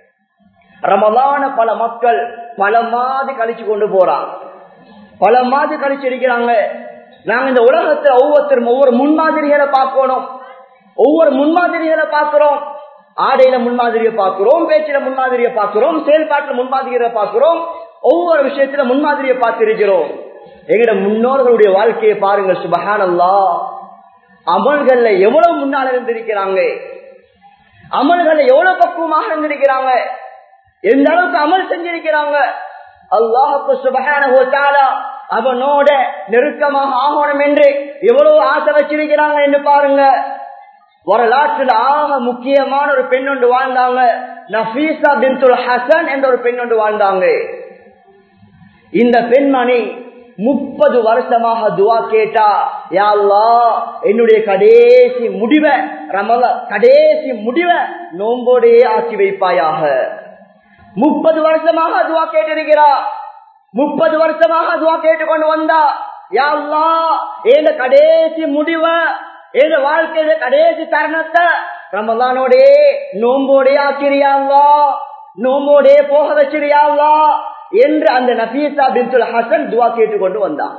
ரமதான பல மக்கள் பல மாதி கழிச்சு கொண்டு போறாங்க, பல மாதி கழிச்சு இருக்கிறாங்க. நாங்க இந்த உலகத்துல ஒவ்வொருத்தரும் ஒவ்வொரு முன்மாதிரிகளை பார்க்கணும், ஒவ்வொரு முன்மாதிரிகளை பார்க்கிறோம். ஆடையில முன்மாதிரியை பார்க்கிறோம், பேச்சில முன்மாதிரியை பார்க்கிறோம், செயல்பாட்டுல முன்மாதிரியை பார்க்கிறோம், ஒவ்வொரு விஷயத்துல முன்மாதிரியை பார்த்திருக்கிறோம். எங்கட முன்னோர்களுடைய வாழ்க்கையை பாருங்க, சுப்ஹானல்லாஹ், அமல்கள்ல எவ்வளவு முன்னால் இருந்திருக்கிறாங்க, அமல்கள்ல எவ்வளவு பக்குவமாக இருந்திருக்கிறாங்க, எந்த அளவுக்கு அமல் செஞ்சிருக்கிறாங்க. அல்லாஹ்வுக்கு சுப்ஹானஹு வ தஆலா அவனோட நெருக்கமாக ஆகணும் என்று எவ்வளவு ஆசை வச்சிருக்கிறாங்க என்று பாருங்க. வரலாற்றில் ஆக முக்கியமான ஒரு பெண் ஒன்று வாழ்ந்தாங்க, நஃபீஸா பின்துல் ஹசன் என்ற ஒரு பெண் ஒன்று வாழ்ந்தாங்க. இந்த பெண்மணி முப்பது வருஷமாக துவா கேட்டா, யா அல்லாஹ் என்னுடைய கடைசி முடிவை ரமலான் கடைசி முடிவை நோம்போடே ஆக்கி வைப்பாயாக. முப்பது வருஷமாக துவா கேட்டிருக்கிறா, முப்பது வருஷமாக துவா கேட்டு கொண்டு வந்தா, யா அல்லாஹ் என் கடைசி முடிவை, என் வாழ்க்கையில கடைசி தருணத்தை ரமலானோடே நோம்போடே ஆக்கிறியா அல்லாஹ், நோம்போடே போக வச்சிருயா அல்லாஹ் என்று அந்த நஃபீஸா பின்துல் ஹசன் துவா கேட்டுக்கொண்டு வந்தான்.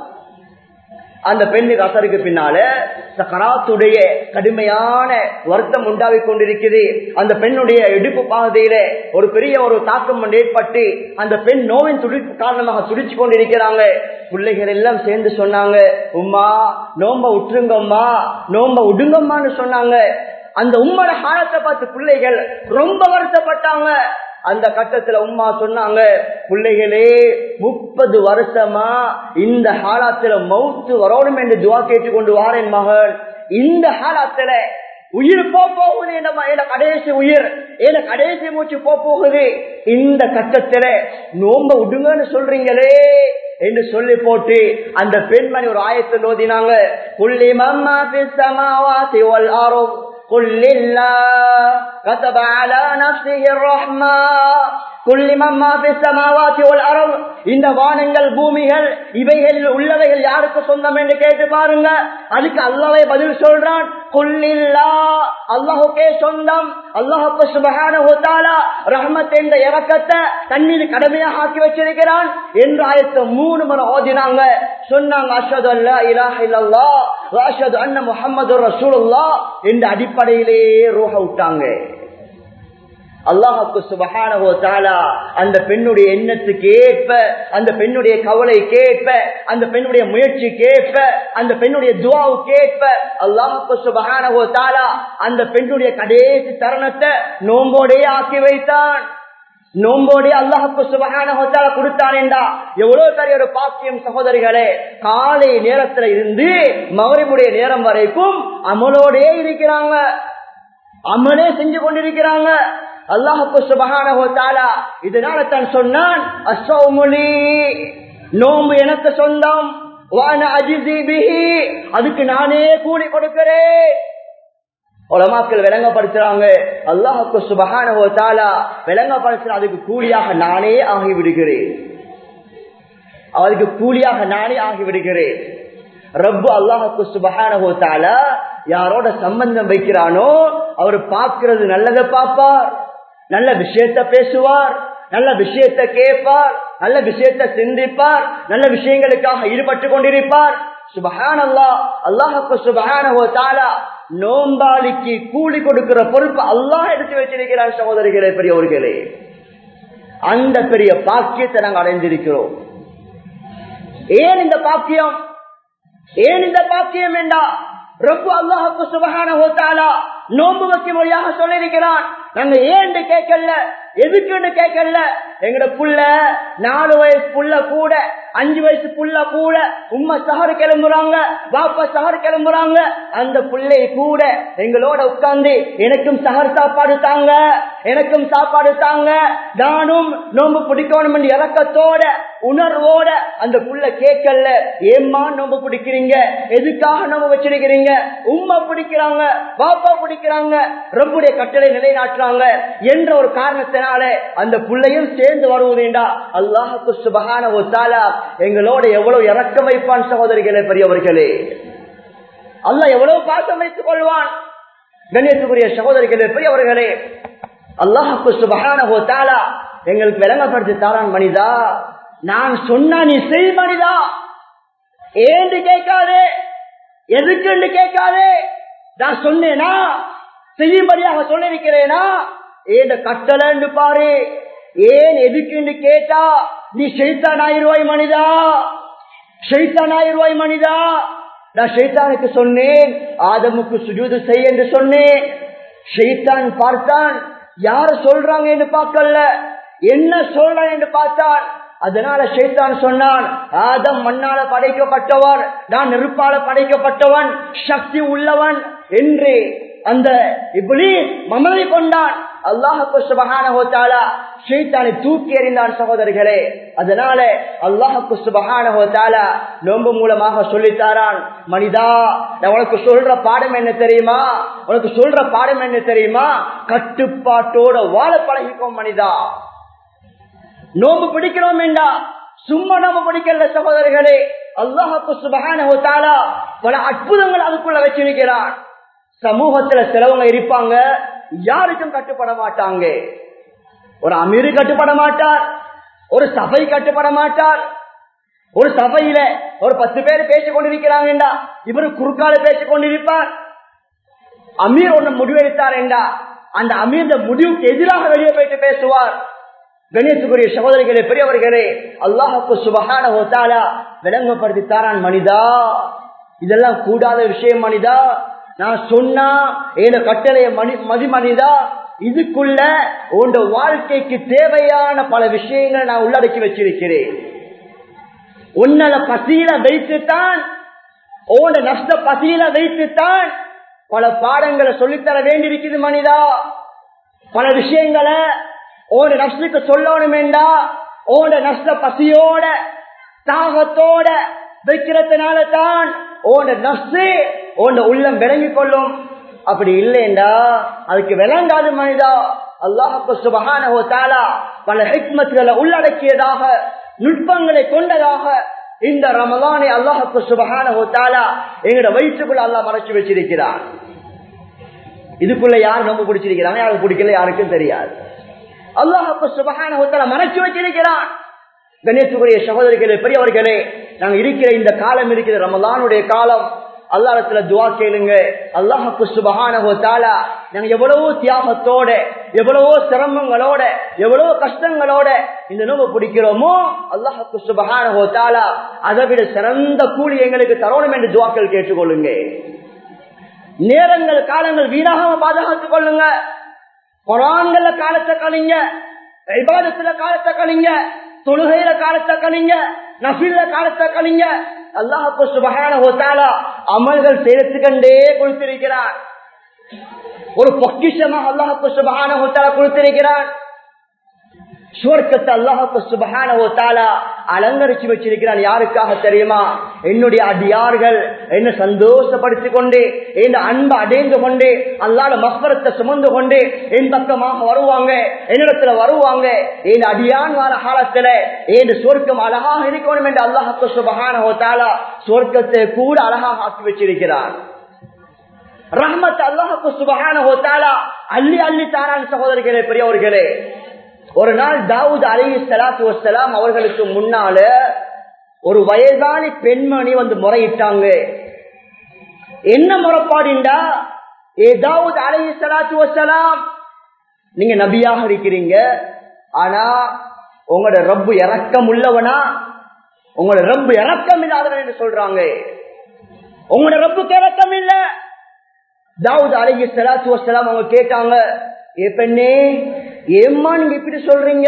அந்த பெண்ணுக்கு அசருக்கு பின்னால சக்கராத்துடைய கடுமையான வருத்தம் உண்டாகி கொண்டிருக்கிறது. அந்த பெண்ணுடைய இடுப்பு பாதையில ஒரு பெரிய ஒரு தாக்கம் ஏற்பட்டு அந்த பெண் நோவின் துடிப்பு காரணமாக துடிச்சு கொண்டிருக்கிறாங்க. பிள்ளைகள் எல்லாம் சேர்ந்து சொன்னாங்க, உம்மா நோம்ப உற்றுங்கம்மா, நோம்ப உடுங்கம்மான்னு சொன்னாங்க. அந்த உம்மோட ஹாலத்தை பார்த்து பிள்ளைகள் ரொம்ப வருத்தப்பட்டாங்க. அந்த கட்டத்துல உம்மா சொன்னாங்க, பிள்ளைகளே முப்பது வருஷமா இந்த ஹாலத்துல மௌத்து வரணும் என்று துவா கேட்டுக் கொண்டு வாரேன் மகள், இந்த ஹாலத்துல உயிர் போகுது, என்ன கடைசி உயிர், என்ன கடைசி மூச்சு போகுது, இந்த கட்டத்துல நோம்ப விடுங்கன்னு சொல்றீங்களே என்று சொல்லி போட்டு அந்த பெண்மணி ஒரு ஆயத்தை ஓதினாங்க, குல்லி மம்மா ஃபிஸ் ஸமாவாதி வல் அர்த் قل لله كتب على نفسه الرحمة كل ما في السماوات والأرض. இந்த வானங்கள் பூமிகள் இவைகளில் உள்ளவைகள் யாருக்கு சொந்தம் என்று கேட்டு பாருங்க. அதுக்கு அல்லாஹ்வே பதில் சொல்றான், குல்லில்லா அல்லாஹ்வுக்கே சொந்தம். அல்லாஹ்வுக்கு சுப்ஹானஹு வ தஆலா ரஹ்மத் என்ற இரக்கத்தை தன்மீது கடமையாக ஆக்கி வச்சிருக்கிறான் என்ற ஆயத்தை மூணு முறை ஓதினாங்க. சொன்னாங்க, அஷ்ஹது அல்லா இலாஹ இல்லல்லாஹ் வ அஷ்ஹது அன்ன முஹம்மதுர் ரசூலுல்லாஹ் என்ற அடிப்படையிலே ரூஹ விட்டாங்க. அல்லாஹ்வுக்கு சுப்ஹானஹு வ தஆலா அந்த பெண்ணுடைய எண்ணத்துக்கு ஏற்ப, அந்த பெண்ணுடைய கவலைக்கு ஏற்ப, அந்த பெண்ணுடைய முயற்சிக்கு ஏற்ப, அந்த பெண்ணுடைய துஆவுக்கு ஏற்ப அல்லாஹ்வுக்கு சுப்ஹானஹு வ தஆலா அந்த பெண்ணுடைய கடைசி தருணத்தை நோம்போடே ஆக்கி வைத்தான். நோம்போடே அல்லாஹ்வுக்கு சுப்ஹானஹு வ தஆலா கொடுத்தான் என்றா எவ்வளவு பெரிய ஒரு பாக்கியம் சகோதரிகளே. காலை நேரத்துல இருந்து மக்ரிபுடைய நேரம் வரைக்கும் அமலோடே இருக்கிறாங்க, அமலே செஞ்சு கொண்டிருக்கிறாங்க. அல்லாஹ்வுக்கு சுப்ஹானஹு வ தஆலா இதனால தான் சொன்னான், அஸ்ஸௌமுலி நோம்பு எனக்கு சொந்தம், வ அன அஜ்ஸி பிஹி அதுக்கு நானே கூலி கொடுக்கிறேன். உலமாக்கள் விளங்கப்படுத்துறாங்க, அல்லாஹ்வுக்கு சுப்ஹானஹு வ தஆலா விளங்கப்படுத்துற அதுக்கு கூலியாக நானே ஆகிவிடுகிறேன், அதுக்கு கூலியாக நானே ஆகிவிடுகிறேன். ரப்பு அல்லாஹ்வுக்கு சுப்ஹானஹு வ தஆலா யாரோட சம்பந்தம் வைக்கிறானோ அவர் பார்க்கிறது நல்லதை பார்ப்பார், நல்ல விஷயத்தை பேசுவார், நல்ல விஷயத்தை கேட்பார், நல்ல விஷயத்தை சிந்திப்பார், நல்ல விஷயங்களுக்காக ஈடுபட்டு கொண்டிருப்பார். சுப்ஹானல்லாஹ். அல்லாஹ்வுக்கு சுப்ஹானஹு வ தஆலா நோம்பாளிக்கு கூலி கொடுக்கிற பொறுப்பு அல்லாஹ் எடுத்து வச்சிருக்கிறார். சகோதரிகளே, பெரியவர்களே, அந்த பெரிய பாக்கியத்தை நாங்கள் அடைந்திருக்கிறோம். ஏன் இந்த பாக்கியம்? ஏன் இந்த பாக்கியம் என்றா ரப்பு அல்லாஹ்வுக்கு சுப்ஹானஹு வ தஆலா நோன்பு வைக்கும் வழியாக சொல்லியிருக்கிறான். நாங்க ஏன்னு கேட்கல, எதுக்குன்னு கேட்கல. எங்கட புள்ள நாலு வயசு புள்ள கூட, அஞ்சு வயசு புள்ள கூட உம்மா சஹர் கிளம்புறாங்க, பாப்பா சஹர் கிளம்புறாங்க, அந்த புள்ளை கூட எங்களோட உட்கார்ந்து எனக்கும் சஹர் சாப்பாடு தாங்க, எனக்கும் சாப்பாடு தாங்க, நானும் நோன்பு பிடிக்கணும் என்று இறக்கத்தோட உணர்வோட அந்த புள்ள கேட்கல, ஏம்மா நோன்பு பிடிக்கிறீங்க, எதுக்காக நோன்பு வச்சிருக்கிறீங்க, உம்மா பிடிக்கிறாங்க, பாப்பா பிடிக்கிறாங்க, ரப்புடைய கட்டளை நிலைநாட்டுறாங்க என்ற ஒரு காரணத்தினால அந்த புள்ளையும் சேர்ந்து வருவதேண்டா அல்லாஹ்வுக்கு சுப்ஹானஹு வ தஆலா எங்களோட எவ்வளவு இரக்கம் வைப்பான். சகோதரிகளே, பெரியவர்களே, அல்லாஹ் எவ்வளவு பாசம் வைத்துக் கொள்வான். கண்ணியத்துக்குரிய சகோதரிகளே, பெரியவர்களே, அல்லாஹ்வுக்கு சுப்ஹானஹு வ தஆலா எங்களுக்கு விளங்கப்படுத்தி தாரான். மனிதா, நான் சொன்னா நீ செய் மனிதா, ஏன்னு கேட்காதே, எதுக்குன்னு கேட்காதே, நான் சொன்னேனா செய்யும்படியாக சொல்லிருக்கிறேனா, ஏன் கட்டளை பாரு, ஏன் எதுக்குன்னு கேட்டா நீ ஷைத்தான் ஆயிருவாய் மனிதா, ஷைத்தான் ஆயிருவாய் மனிதா. நான் ஷைத்தானுக்கு சொன்னேன் ஆதமுக்கு சுஜூது செய் என்று சொன்னேன். ஷைத்தான் பார்த்தான், யார சொல்றாங்க என்று பார்க்கல, என்ன சொல்றான் என்று பார்த்தான். அதனால ஷைத்தான் சொன்னான், ஆதம் மண்ணால படைக்கப்பட்டவர், நான் நெருப்பால படைக்கப்பட்டவன், சக்தி உள்ளவன் என்று அந்த இப்லீஸ் மமதை கொண்டான். அல்லாஹ்வுக்கு சுப்ஹானஹு வ தஆலா ஷைத்தானை தூக்கி எறிந்தான். சகோதரர்களே, அதனால அல்லாஹ்வுக்கு சுப்ஹானஹு வ தஆலா நோன்பு மூலமாக சொல்லித்தாரான். மனிதா, நான் உனக்கு சொல்ற பாடம் என்ன தெரியுமா, உனக்கு சொல்ற பாடம் என்ன தெரியுமா, கட்டுப்பாட்டோட வாழ பழகிக்கும் மனிதா. நோம்பு பிடிக்கிறோம் என்றா சும்மா நோம்பு பிடிக்கல சகோதரர்களே, அல்லாஹ்வுக்கு சுப்ஹானஹு வ தஆலா பல அற்புதங்கள் அதுக்குள்ள வச்சிருக்கிறான். சமூகத்துல சிலவங்க இருப்பாங்க, யாருக்கும் கட்டுப்பட மாட்டாங்க. ஒரு அமீரு கட்டுப்பட மாட்டார், ஒரு சபை கட்டுப்பட மாட்டார். ஒரு சபையில ஒரு பத்து பேர் பேசிக் கொண்டிருக்கிறாங்க, இவரு குறுக்கால பேசிக் கொண்டிருப்பார். அமீர் ஒண்ணு முடிவெடுத்தார் என்றா அந்த அமீர் முடிவுக்கு எதிராக வெளியே போயிட்டு பேசுவார். கணேசுக்குரிய சகோதரிகளே, பெரியவர்களே, அல்லாஹ்வுக்கு சுப்ஹானஹு வ தஆலா விளங்கப்படுத்தி தாரான். மனிதா, இதெல்லாம் கூடாத விஷயம் மனிதா, நான் சொன்னா ஏன கட்டளைய மதி மனிதா, இதுக்குள்ள உங்க வாழ்க்கைக்கு தேவையான பல விஷயங்களை நான் உள்ளடக்கி வச்சிருக்கிறேன். உன்னல பசியில வைத்துத்தான், உன் நஷ்ட பசியில வைத்துத்தான் பல பாடங்களை சொல்லித்தர வேண்டியிருக்குது மனிதா. பல விஷயங்களை உன் நஷ்டத்துக்கு சொல்லணும் என்றா உன் நஷ்ட பசியோட தாகத்தோட வைக்கிறதுனால தான் உன் நஷ்டு உன் உள்ளம் விளங்கிக் கொள்ளும். அப்படி இல்லைண்டா அதுக்கு விளங்காது மனிதா. அல்லாஹ்வுக்கு சுப்ஹானஹு வ தஆலா பல ஹிக்மத்துகளை உள்ளடக்கியதாக, நுட்பங்களை கொண்டதாக இந்த ரமலானை அல்லாஹ்வுக்கு சுப்ஹானஹு வ தஆலா எங்கட வயிற்றுக்குள்ள அல்லாஹ் மறைச்சு வச்சிருக்கிறான். இதுக்குள்ள யார் நோம்பு பிடிச்சிருக்கிறாங்க, யாருக்கு பிடிக்கல யாருக்கும் தெரியாது. அல்லாஹ்வுக்கு சுப்ஹானஹு வ தஆலா மறைச்சு வச்சிருக்கிறான். கணேசுக்குரிய சகோதரிகளே, பெரியவர்களே, நாங்க இருக்கிற இந்த காலம் இருக்கிற ரமலானுடைய காலம். அல்லாஹ்விடத்துல துஆ கேளுங்க. அல்லாஹ்வுக்கு சுப்ஹானஹு வ தஆலா நாங்க எவ்வளவோ தியாகத்தோட, எவ்வளவோ சிரமங்களோட, எவ்வளவோ கஷ்டங்களோட இந்த நோன்பு பிடிக்கிறோமோ, அல்லாஹ்வுக்கு சுப்ஹானஹு வ தஆலா அதை விட சிறந்த கூலி எங்களுக்கு தரணும் என்று துஆக்கள் கேட்டுக்கொள்ளுங்க. நேரங்கள் காலங்கள் வீணாகாம பாதுகாத்துக் கொள்ளுங்க. குர்ஆன்ல காலத்தை கழிங்க, இபாதத்துல காலத்தை கழிங்க, தொழுகையில காலத்தை கழிங்க, நஃபில்ல காலத்தை கழிங்க. அல்லாஹ்வுக்கு சுப்ஹானஹு வ தஆலா அமல்கள் செய்துக்கண்டே கொடுத்திருக்கிறான். ஒரு பொக்கிஷமாக அல்லாஹ்வுக்கு சுப்ஹானஹு வ தஆலா கொடுத்திருக்கிறான். சுவர்க்கத்தை அல்லாஹ்வுக்கு சுப்ஹானஹு வ தஆலா அலங்கரிச்சு வச்சிருக்கிறான். யாருக்காக தெரியுமா? என்னுடைய அடியார்கள் என்ன சந்தோஷப்படுத்திக் கொண்டு என் அன்பை அடைந்து கொண்டு அல்லாஹ்வுடைய மக்ஃபிரத்தை சுமந்து கொண்டு என் பக்கமாக வருவாங்க, என்னிடத்துல வருவாங்க. என் அடியான் வார காலத்துல என் சொர்க்கம் அழகாக இருக்கணும் என்று அல்லாஹ் சுப்ஹானஹு வ தஆலா சொர்க்கத்தை கூட அழகாக ஆக்கி வச்சிருக்கிறார். ரஹ்மத் அல்லாஹ் சுப்ஹானஹு வ தஆலா அள்ளி அள்ளி தாரான். சகோதரர்களே, பெரியவர்களே, ஒரு நாள் தாவூத் அலைஹிஸ்ஸலாத்து வஸ்ஸலாம் அவர்களுக்கு முன்னால ஒரு வயதானி பெண்மணி வந்து முறையிட்டாங்க. என்ன முறைப்பாடுண்டா, ஏ தாவூத் அலைஹிஸ்ஸலாத்து வஸ்ஸலாம், நீங்க நபியாக இருக்கிறீங்க, ஆனா உங்களோட ரப்பு இரக்கம் உள்ளவனா, உங்களோட ரப்பு இரக்கம் இல்லாதவன் என்று சொல்றாங்க. உங்களோட ரப்புக்கு இரக்கம் இல்ல. தாவூத் அலைஹிஸ்ஸலாத்து வஸ்ஸலாம் அவங்க கேட்டாங்க, ஏ பெண்ணே, ஏம்மா நீங்க இப்படி சொல்றீங்க?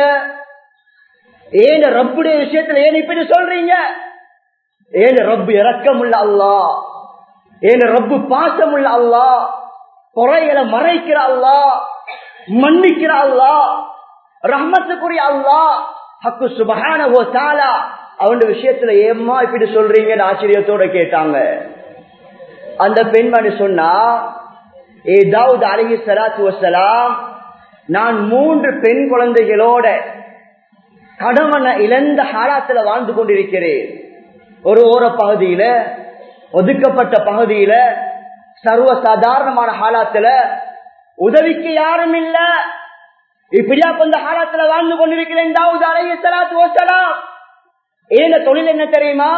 ஏன் ரப்புடைய விஷயத்துல ஏன் இப்படி சொல்றீங்க? ஏன் ரப்பு இரக்கம் உள்ள அல்லாஹ், ஏன் ரப்பு பாசம் உள்ள அல்லாஹ், குறைகளை மறைக்கிற அல்லாஹ், மன்னிக்கிற அல்லாஹ், ரஹ்மத்துக்குரிய அல்லாஹ் ஹக்கு சுப்ஹானஹு வ தஆலா அவனுடைய விஷயத்துல ஏம்மா இப்படி சொல்றீங்கன்னு ஆச்சரியத்தோட கேட்டாங்க. அந்த பெண்மணி சொன்னா, ஏ தாவூத் அலைஹிஸ்ஸலாத்து வஸ்ஸலாம், நான் மூன்று பெண் குழந்தைகளோட கடமனை இழந்த ஹாலாத்துல வாழ்ந்து கொண்டிருக்கிறேன். ஒரு ஓர பகுதியில, ஒதுக்கப்பட்ட பகுதியில, சர்வ சாதாரணமான ஹாலாத்துல, உதவிக்கு யாரும் இல்ல, இப்படியா கொஞ்ச ஹாலாத்துல வாழ்ந்து கொண்டிருக்கிறேன். தாவூத் அலைஹிஸ்ஸலாத்து வஸ்ஸலாம் ஏன தொழில் என்ன தெரியுமா?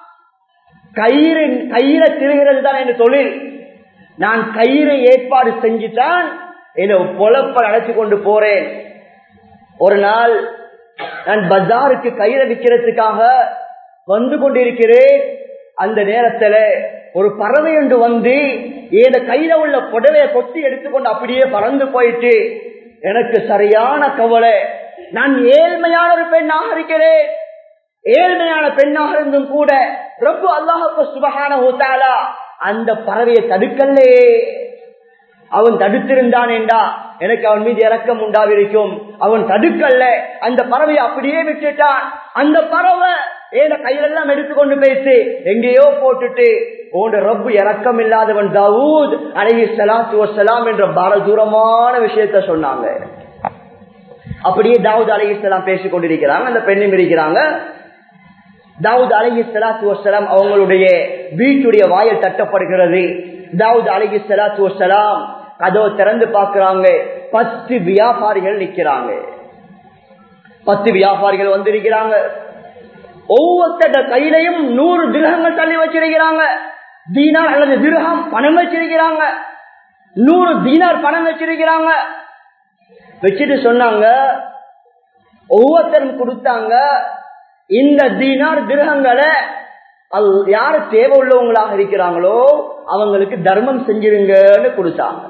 கயிறு கயிற திருகிறது தான் என் தொழில். நான் கயிறை ஏற்பாடு செஞ்சுதான் என்ன பொழப்ப நடத்தி கொண்டு போறேன். ஒரு நாள் நான் பஜாருக்கு கயிறை விற்கிறதுக்காக வந்து கொண்டிருக்கிறேன். அந்த நேரத்துல ஒரு பறவை ஒன்று வந்து என் கையில உள்ள புடவையை கொட்டி எடுத்துக்கொண்டு அப்படியே பறந்து போயிட்டு எனக்கு சரியான கவலை. நான் ஏழ்மையான ஒரு பெண்ணாக இருக்கிறேன். ஏழ்மையான பெண்ணாக இருந்தும் கூட ரப்பு அல்லாஹ் சுப்ஹானஹு வ தஆலா அந்த பறவையை தடுக்கலே. அவன் தடுத்திருந்தான் என்றா எனக்கு அவன் மீது இரக்கம் உண்டாவிருக்கும். அவன் தடுக்கல்ல, அந்த பறவையை அப்படியே விட்டுட்டான். அந்த பறவை ஏன கையிலெல்லாம் எடுத்துக்கொண்டு போயிட்டு எங்கேயோ போட்டுட்டு, உன் ரப்பு இரக்கம் இல்லாதவன் தாவூத் அலைஹிஸ்ஸலாத்து வஸ்ஸலாம் என்ற பாரதூரமான விஷயத்த சொன்னாங்க. அப்படியே தாவூத் அலைஹிஸ்ஸலாம் பேசிக் கொண்டிருக்கிறாங்க. அந்த பெண்ணும் இருக்கிறாங்க. தாவூத் அலைஹிஸ்ஸலாத்து வஸ்ஸலாம் அவங்களுடைய வீட்டுடைய வாயில் தட்டப்படுகிறது. தாவூத் அலைஹிஸ்ஸலாத்து வஸ்ஸலாம் கதவை திறந்து பார்க்கிறாங்க. பத்து வியாபாரிகள் நிக்கிறாங்க. பத்து வியாபாரிகள் வந்திருக்கிறாங்க. ஒவ்வொருத்தட கையிலையும் நூறு திரகங்கள் தள்ளி வச்சிருக்கிறாங்க. தீனார் அல்லது திரகம் பணம் வச்சிருக்கிறாங்க. நூறு தீனார் பணம் வச்சிருக்கிறாங்க. வச்சுட்டு சொன்னாங்க, ஒவ்வொருத்தரும் கொடுத்தாங்க, இந்த தீனார் திரகங்களை யாரு தேவை உள்ளவங்களாக இருக்கிறாங்களோ அவங்களுக்கு தர்மம் செஞ்சிருங்கன்னு கொடுத்தாங்க.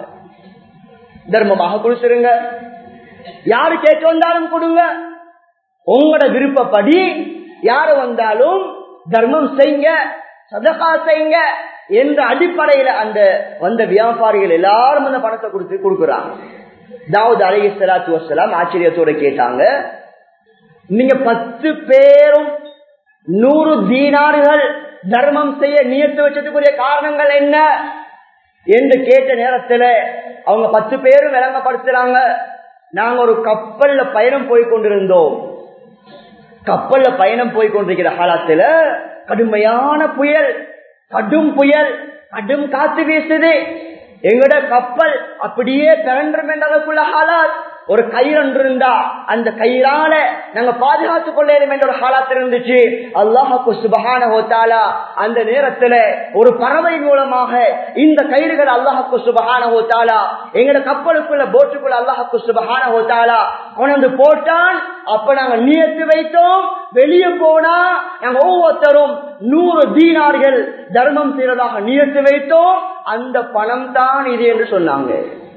தர்மமாக கொடுத்துருங்க, யாரு கேட்டு வந்தாலும் கொடுங்க, உங்களோட விருப்பப்படி யாரு வந்தாலும் தர்மம் செய்யுங்க, சதகா செய்யுங்க என்ற அடிப்படையில அந்த வந்த வியாபாரிகள் எல்லாரும் அந்த பணத்தை கொடுத்து கொடுக்குறாங்க. தாவூத் அலைஹிஸ்ஸலாத்து வஸ்ஸலாம் ஆச்சரியத்தோட கேட்டாங்க, நீங்க பத்து பேரும் நூறு தீனார்கள் தர்மம் செய்ய நியத்து வச்சதுக்குரிய காரணங்கள் என்ன என்று கேட்ட நேரத்துல அவங்க பத்து பேரும் விளங்கப்படுத்துறாங்க, நாங்க ஒரு கப்பல்ல பயணம் போய் கொண்டிருந்தோம். கப்பல்ல பயணம் போய் கொண்டிருக்கிற காலத்துல கடுமையான புயல், கடும் புயல், கடும் காத்து வீசுது. எங்கட கப்பல் அப்படியே திரண்டும் என்றதுக்குள்ள ஹாலாத். ஒரு கயிறு ஒன்று இருந்தா அந்த கயிறால நாங்க பாதுகாத்துக் கொள்ளேன் என்ற ஒரு ஹாலாத் இருந்துச்சு. அல்லாஹ் சுப்ஹானஹு வ தஆலா அந்த நேரத்துல ஒரு பறவை மூலமாக இந்த கயிறுகள் அல்லாஹ் சுப்ஹானஹு வ தஆலா எங்கட கப்பலுக்குள்ள போட்டுக்குள்ள அல்லாஹ் சுப்ஹானஹு வ தஆலா கொண்டு போட்டான். அப்ப நாங்க நியத்து வைத்தோம், வெளியே போனா நாங்க ஒவ்வொருத்தரும் நூறு தீனார்கள் தர்மம் செய்வதாக நியத்து வைத்தோம். அந்த பணம் தான் இது என்று சொன்னாங்க.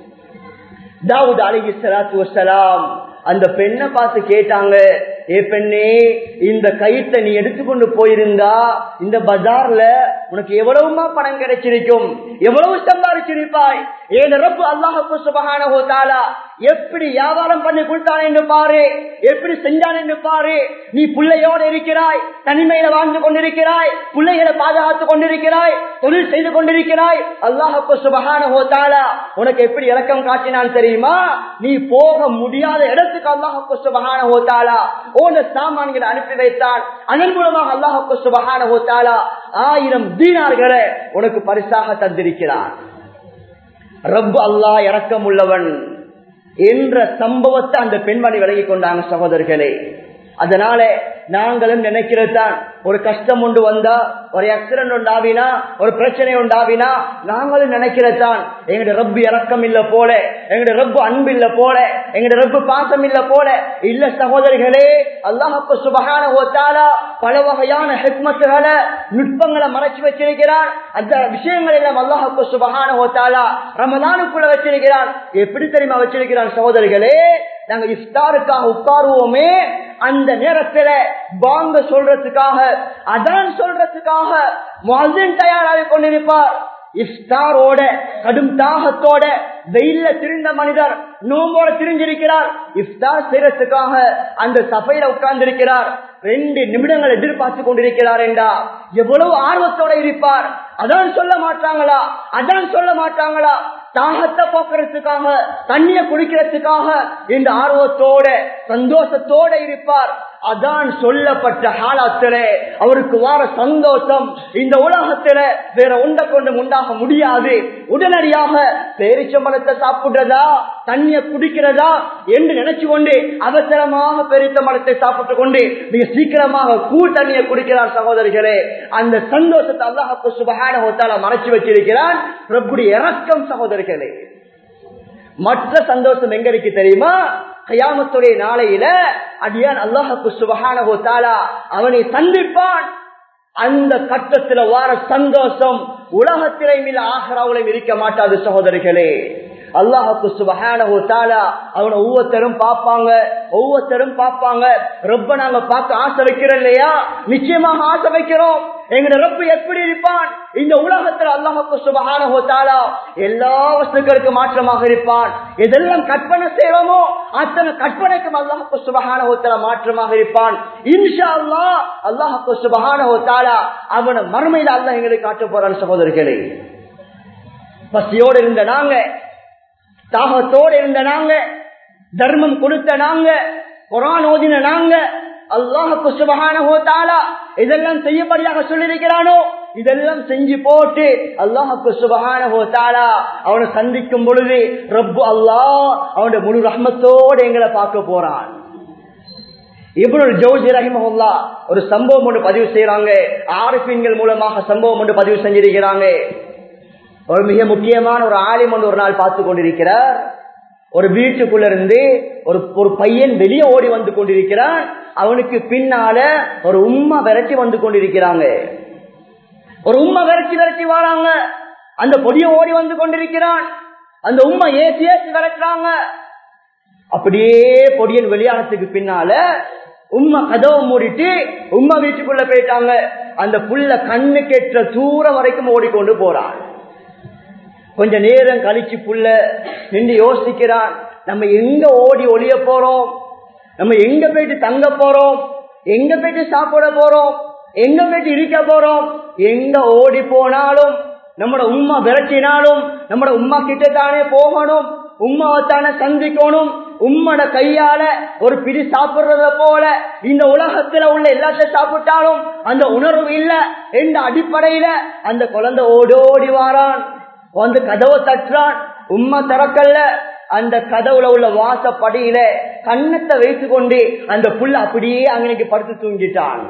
தாவூத் அலைஹிஸ்ஸலாத்து வஸ்ஸலாம் அந்த பெண்ணை பார்த்து கேட்டாங்க, ஏ பெண்ணே, இந்த கயிற்றை நீ எடுத்துக்கொண்டு போயிருந்தா இந்த பஜார்ல உனக்கு எவ்வளவுமா பணம் கிடைச்சிருக்கும், எவ்வளவு சம்பாதிச்சிருப்பாய். ஏன் ரப்பு அல்லாஹ் சுப்ஹானஹு வ தஆலா எப்படி வியாபாரம் பண்ணி கொடுத்தான் என்று பாரு, எப்படி செஞ்சான் என்று பாரு. நீ பிள்ளையோடு இருக்கிறாய், தனிமையில வாழ்ந்து கொண்டிருக்கிறாய், பிள்ளைகளை பாதுகாத்துக் கொண்டிருக்கிறாய், தொழில் செய்து கொண்டிருக்கிறாய். அல்லாஹ் சுப்ஹானஹு வ தஆலா உனக்கு எப்படி இரக்கம் காட்டினான் தெரியுமா? நீ போக முடியாத இடத்துக்கு அல்லாஹ் சுப்ஹானஹு வ தஆலா ஓன சாமான்களை அனுப்பி வைத்தான். அதன் மூலமாக அல்லாஹ் சுப்ஹானஹு வ தஆலா ஆயிரம் தீனார்களை உனக்கு பரிசாக தந்திருக்கிறான். ரப்பு அல்லாஹ் இரக்கம் உள்ளவன் என்ற சம்பவத்தை அந்த பெண்மணி விலகி கொண்டாங்க சகோதரர்களே. அதனால நாங்களும் நினைக்கிறது தான், ஒரு கஷ்டம் ஒன்று வந்தா, ஒரு ஆக்சிடென்ட் உண்டாவினா, ஒரு பிரச்சனை உண்டாவினா நாங்களும் நினைக்கிறது தான், எங்களுடைய ரப்பு இரக்கம் இல்ல போல, எங்களுடைய ரப்பு அன்பு இல்ல போல, எங்களுடைய ரப்பு பாசம் இல்ல போல. இல்ல சகோதரிகளே, அல்லாஹ் சுப்ஹானஹு வ தஆலா பல வகையான ஹிக்மத்துகளை, நுட்பங்களை மறைச்சு வச்சிருக்கிறான். அந்த விஷயங்கள் எல்லாம் அல்லாஹ் சுப்ஹானஹு வ தஆலா ரமலானுக்குள்ள வச்சிருக்கிறான். எப்படி தெரியுமா வச்சிருக்கிறான் சகோதரிகளே? நாங்க இஃப்தாருக்காக உட்காருவோமே, அந்த நேரத்துல பாங்க சொல்றதுக்காக, அதான் சொல்றதுக்காக முஅஸ்ஸின் தயாராகி கொண்டிருப்பார். இஃப்தாரோட கடும் தாகத்தோட வெயில்ல திரிந்த மனிதர் நோம்போட திரிஞ்சிருக்கிறார். இஃப்தார் செய்யறதுக்காக அந்த சபையில உட்கார்ந்திருக்கிறார். ரெண்டு நிமிடங்கள் எதிர்பார்த்து கொண்டிருக்கிறார் என்றா எவ்வளவு ஆர்வத்தோட இருப்பார். அதான் சொல்ல மாட்டாங்களா, அதான் சொல்ல மாட்டாங்களா, தாகத்தை போக்குறதுக்காக, தண்ணிய குடிக்கிறதுக்காக இந்த ஆர்வத்தோட சந்தோஷத்தோட இருப்பார். அதான் சொல்லப்பட்ட காலத்துல அவருக்கு வார சந்தோஷம் இந்த உலகத்துல வேற ஒன்றை கொண்டு உண்டாக முடியாது. உடனடியாக பேரிச்சம்பழத்தை சாப்பிடுறதா, தண்ணிய குடிக்கிறதா என்று நினைச்சு கொண்டு அவசரமாக பேரிச்சம்பழத்தை சாப்பிட்டு கொண்டு மிக சீக்கிரமாக கூழ் தண்ணியை குடிக்கிறார். சகோதரிகளே, அந்த சந்தோஷத்தை அல்லாஹ் சுப்ஹானஹு வ தஆலா மறைச்சு வச்சிருக்கிறான். ரப்புடைய இரக்கம் சகோதரிகளே. மற்ற சந்தோஷம் எங்க இருக்கு தெரியுமா? கியாமத்துடைய நாளையில அடியான் அல்லாஹ் சுப்ஹானஹு வ தஆலா அவனை சந்திப்பான். அந்த கட்டத்தில் வார சந்தோஷம் உலகத்திலையும் இல்ல ஆகிராவிலும் இருக்க மாட்டாது சகோதரிகளே. அல்லாஹ் சுப்ஹானஹு வ தஆலா அவனை ஒவ்வொருத்தரும் பார்ப்பாங்க, ஒவ்வொருத்தரும் பார்ப்பாங்க. ரப்ப நாங்க பார்க்க ஆசை வைக்கிறோம் இல்லையா? நிச்சயமாக ஆசை வைக்கிறோம். எங்க ரப்பு எப்படி இருப்பான்? இந்த உலகத்தில் அல்லாஹ் சுப்ஹானஹு வ தஆலா எல்லா வஸ்துக்களுக்கும் மாற்றமாக இருப்பான். எதெல்லாம் கற்பனை செய்வோமோ அத்தனை கற்பனைக்கும் அல்லாஹ் சுப்ஹானஹு வ தஆலா மாற்றமாக இருப்பான். இன்ஷா அல்லாஹ் அல்லாஹ் சுப்ஹானஹு வ தஆலா அவனை மறுமையில அல்லாஹ் எங்களுக்கு காட்ட போறான். சகோதரர்களே, பசியோடு இருந்த நாங்க, தாகத்தோடு இருந்த நாங்க, தர்மம் கொடுத்த நாங்க, குர்ஆன் ஓதின நாங்க, அல்லாஹ் சுப்ஹானஹு வ தஆலா இதெல்லாம் செய்யப்படியாக சொல்லியிருக்கிறானோ இதெல்லாம் செஞ்சு போட்டு அல்லாஹ் சுப்ஹானஹு வ தஆலா அவனை சந்திக்கும் பொழுது ரப்பு அல்லாஹ் அவனுடைய முழு ரஹ்மத்தோடு எங்களை பார்க்க போறான். இப்னுல் ஜௌஸி ரஹிமஹுல்லாஹ் ஒரு சம்பவம் ஒன்று பதிவு செய்யறாங்க. ஆரிஃபீன்கள் மூலமாக சம்பவம் ஒன்று பதிவு செஞ்சிருக்கிறாங்க. ஒரு மிக முக்கியமான ஒரு ஆலிம் ஒன்று ஒரு நாள் பார்த்து கொண்டிருக்கிறார். ஒரு வீட்டுக்குள்ள இருந்து ஒரு ஒரு பையன் வெளியே ஓடி வந்து கொண்டிருக்கிறான். அவனுக்கு பின்னால ஒரு உம்மா விரட்டி வந்து கொண்டிருக்கிறாங்க. ஒரு உம்மா விரட்டி விரட்டி வராங்க. அந்த பொடிய ஓடி வந்து கொண்டிருக்கிறான். அந்த உம்மா ஏசி ஏசி விரட்டுறாங்க. அப்படியே பொடியன் வெளியானத்துக்கு பின்னால உம்மா கதவை மூடிட்டு உம்மா வீட்டுக்குள்ள போயிட்டாங்க. அந்த புள்ள கண்ணு கேட்ட தூரம் வரைக்கும் ஓடிக்கொண்டு போறான். கொஞ்ச நேரம் கழிச்சு புள்ள நின்று யோசிக்கிறான், நம்ம எங்க ஓடி ஒளிய போறோம், நம்ம எங்க போயிட்டு தங்க போறோம், எங்க போயிட்டு சாப்பிட போறோம், எங்க போயிட்டு இருக்க போறோம். எங்க ஓடி போனாலும் நம்மட உம்மா விரட்டினாலும் நம்மட உம்மா கிட்ட தானே போகணும், உம்மாவத்தானே சந்திக்கணும். உம்மட கையால ஒரு பிடி சாப்பிடுறத போல இந்த உலகத்துல உள்ள எல்லாத்தையும் சாப்பிட்டாலும் அந்த உணர்வு இல்ல என்ற அடிப்படையில அந்த குழந்தை ஓடோடி வாரான். வந்து கதவை தட்டுறான். உம்மா திறக்கல்ல. அந்த கதவுல உள்ள வாசப்படியில கண்ணத்தை வைத்து கொண்டு அந்த புள்ள அப்படியே அங்கனைக்கு படுத்து தூங்கிட்டான்.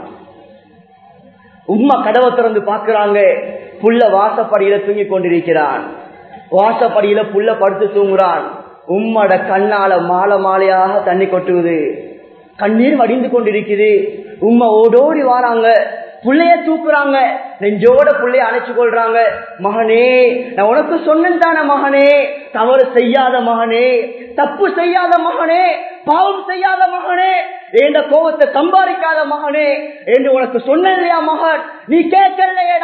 உம்மா கதவை திறந்து பாக்குறாங்க. புள்ள வாசப்படியில தூங்கி கொண்டிருக்கிறான். வாசப்படியில புள்ள படுத்து தூங்குறான். உம்மட கண்ணால மாலை மாலையாக தண்ணி கொட்டுவது, கண்ணீர் வடிந்து கொண்டிருக்குது. உம்மா ஓடோடி வாராங்க, புள்ளைய தூக்குறாங்க, நெஞ்சோட புள்ளைய அணைச்சு கொள்றாங்க. மகனே, நான் உனக்கு சொன்னேன் தானே மகனே, தவறு செய்யாத மகனே, தப்பு செய்யாத மகனே, பாவம் செய்யாத மகனே, என்ற கோபத்தை சம்பாதிக்காத மகனே என்று உனக்கு சொன்னேன் இல்லையா மகன், நீ கேட்கலையேடா.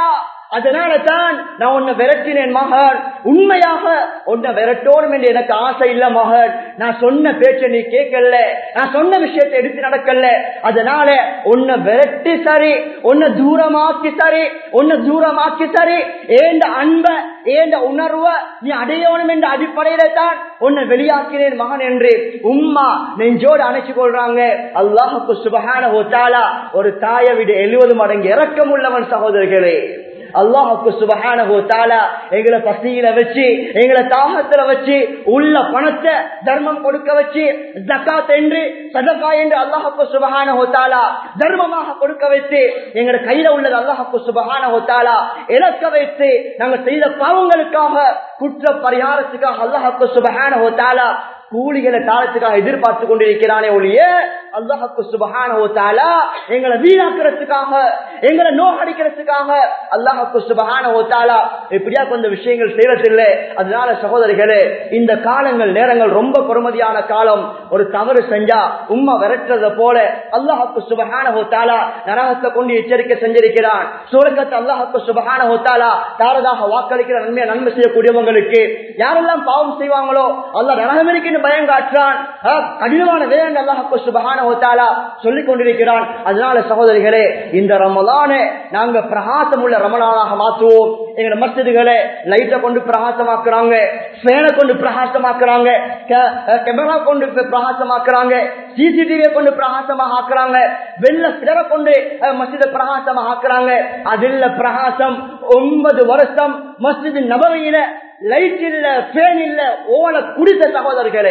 அதனால தான் நான் உன்னை விரட்டினேன் மகன். உண்மையாக உன்னை விரட்டோடும் என்று எனக்கு ஆசை இல்ல மகன். நான் சொன்ன பேச்சை நீ கேட்கல, நான் சொன்ன விஷயத்தை எடுத்து நடக்கல. அதனால உன்னை விரட்டி சரி, உன்னை தூரமாக்கி சரி, உன்னை தூரமாக்கி சரி, ஏண்ட அன்ப ஏண்ட உணர்வை நீ அடையணும் என்ற அடிப்படையில தான் உன்னை வெளியாக்கினேன் மகன் என்று உம்மா நெஞ்சோடு அணைச்சு கொள்றாங்க. அல்லாஹ்வுக்கு சுப்ஹானஹு வ தஆலா ஒரு தாயை விட எழுபது மடங்கு இரக்கம் உள்ளவன் சகோதரர்களே. அல்லாஹ்வுக்கு சுப்ஹானஹு வ தஆலா எங்களை பசியில வச்சு, எங்களை தாகத்துல வச்சு, உள்ள பணத்தை தர்மம் கொடுக்க வச்சு, ஜகாத் என்று சதகா என்று அல்லாஹ்வுக்கு சுப்ஹானஹு வ தஆலா தர்மமாக கொடுக்க வைத்து, எங்களை கையில உள்ளது அல்லாஹ்வுக்கு சுப்ஹானஹு வ தஆலா இலக்க வைத்து, நாங்கள் செய்த பாவங்களுக்காக குற்ற பரிகாரத்துக்காக அல்லாஹ்வுக்கு சுப்ஹானஹு வ தஆலா கூலிகளை காலத்துக்காக எதிர்பார்த்து கொண்டிருக்கிறானே ஒழிய அல்லாஹ்வுக்கு சுப்ஹானஹு வ தஆலா எங்களை வீணாக்குறதுக்காக, எங்களை நோகடிக்கிறதுக்காக அல்லாஹ்வுக்கு சுப்ஹானஹு வ தஆலா இப்படியா கொஞ்சம் விஷயங்கள் செய்யறதில்லை. அதனால சகோதரிகளே, இந்த காலங்கள் நேரங்கள் ரொம்ப பொறுமதியான காலம். ஒரு தவறு செஞ்சா உம்மா விரட்டுறத போல அல்லாஹ்வுக்கு சுப்ஹானஹு வ தஆலா நரகத்தை கொண்டு எச்சரிக்கை செஞ்சிருக்கிறான். சுவர்க்கத்தை அல்லாஹ்வுக்கு சுப்ஹானஹு வ தஆலா தாரதாக வாக்களிக்கிற நன்மை நன்மை செய்யக்கூடியவங்களுக்கு யாரெல்லாம் பாவம் செய்வாங்களோ அல்லாஹ் நரகம் இருக்கு பயம் காற்றான். கடினமான வேதனை அல்லாஹ்வுக்கு சுப்ஹானஹு வ தஆலா சொல்லிக் கொண்டிருக்கிறான். அதனால சகோதரிகளே, இந்த ரமலானை நாங்க பிரகாசம் உள்ள ரமலானாக மாற்றுவோம். எங்க மஸ்ஜிதுகளை லைட்டை கொண்டு பிரகாசமாக்குறாங்க, ஃபேனை கொண்டு பிரகாசமாக்குறாங்க, கேமரா கொண்டு பிரகாசமாக்குறாங்க, சிசிடிவியை கொண்டு பிரகாசமாக ஆக்குறாங்க, வெள்ள பிடரை கொண்டு மஸ்ஜிதை பிரகாசமாக ஆக்குறாங்க. அதில் பிரகாசம் ஒன்பது வருஷம் மஸ்ஜித் நபவியில லைட் இல்ல, ஃபேன் இல்ல, ஓல குடிசை சகோதரர்களே.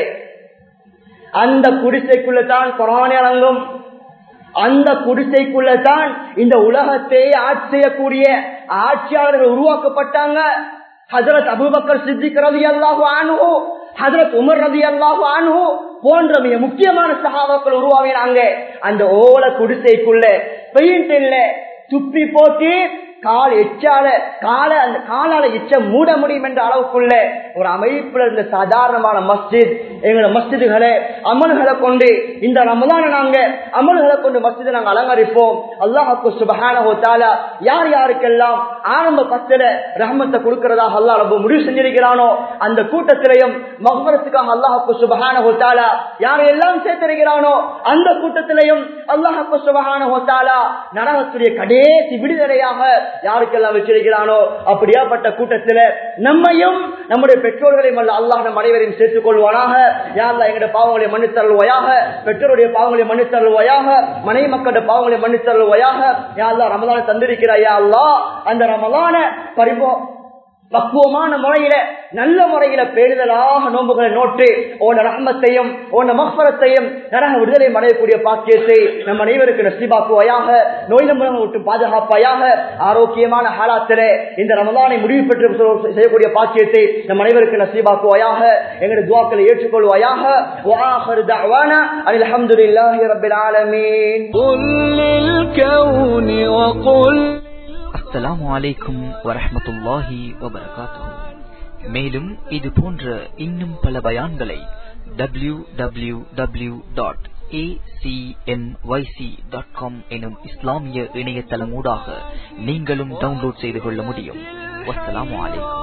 அந்த குடிசைக்குள்ள தான் குர்ஆன் இறங்கும். அந்த குடிசைக்குள்ளதான் இந்த உலகத்தை ஆட்சி செய்யக்கூடிய ஆட்சியாளர்கள் உருவாக்கப்பட்டாங்க. ஹஜ்ரத் அபூபக்கர் சித்திக் ரலியல்லாஹு அன்ஹு, ஹஜ்ரத் உமர் ரலியல்லாஹு அன்ஹு போன்ற மிக முக்கியமான சஹாபாக்கள் உருவாகினாங்க. அந்த ஓல குடிசைக்குள்ள பெயிண்ட் இல்ல, துப்பி போட்டு கால் எச்சால கால அந்த காலால எச்ச மூட முடியும் என்ற அளவுக்குள்ள ஒரு அமைப்புல இருந்த சாதாரணமான மஸ்ஜித். எங்களோட மஸ்ஜிதுகளை அமல்களை கொண்டு இந்த ரமலானை நாங்க அமல்களை கொண்டு மஸ்ஜிதை நாங்க அலங்கரிப்போம். அல்லாஹ்வுக்கு சுப்ஹானஹு வ தஆலா யார் யாருக்கெல்லாம் ஆரம்ப பத்துல ரஹ்மத்தை கொடுக்கிறதாக அல்லாஹ் ரொம்ப முடிவு செஞ்சிருக்கிறானோ அந்த கூட்டத்திலையும் மக்ஃபிரத்துக்காக அல்லாஹ்வுக்கு சுப்ஹானஹு வ தஆலா யாரெல்லாம் சேர்த்திருக்கிறானோ அந்த கூட்டத்திலையும் அல்லாஹ்வுக்கு சுப்ஹானஹு வ தஆலா நரகத்துடைய கடைசி விடுதலையாக யாருக்கெல்லாம் வச்சிருக்கிறானோ அப்படியாப்பட்ட கூட்டத்தில் நம்மையும் நம்முடைய பெற்றோர்களையும் அல்ல அல்லாஹ் நம் அனைவரையும் சேர்த்துக் கொள்வானாக. யா அல்லாஹ் எங்களுடைய பாவங்களை மன்னித்தருள்வாயாக, பெற்றோருடைய பாவங்களை மன்னித்தருள்வாயாக, மனைவி மக்களுடைய பாவங்களை மன்னித்தருள்வாயாக. யா அல்லாஹ் ரமலானை தந்திருக்கிறாய், யா அல்லாஹ் அந்த ரமலானை பரிபூ பக்குவமான முறையில நல்ல முறையில பேணுதலாக நோன்புகளை நோட்டு உன் ரஹ்மத்தையும் உன் மக்ஃபிரத்தையும் நரக விடுதலை அடையக்கூடிய பாக்கியத்தை நம் அனைவருக்கு நசீபாக்குவாயாக. நோய் நம்பரை விட்டு பாதுகாப்பாயாக. ஆரோக்கியமான ஹாலாத்திலே இந்த ரமலானை முடிவு பெற்று செய்யக்கூடிய பாக்கியத்தை நம் அனைவருக்கு நசீபாக்குவாயாக. எங்களுடைய துஆக்களை ஏற்றுக்கொள்வாயாக. வஆஹிரு தஅவானா அனில் ஹம்துலில்லாஹி ரப்பில் ஆலமீன். குல் லில் கௌனி வகுல். அஸ்ஸலாமு அலைக்கும் வரஹ்மத்துல்லாஹி வபரகாத்துஹு. மேலும் இது போன்ற இன்னும் பல பயான்களை W W W dot A C M Y C dot com எனும் இஸ்லாமிய இணையதளமூடாக நீங்களும் டவுன்லோட் செய்து கொள்ள முடியும். வஸ்ஸலாமு அலைக்கும்.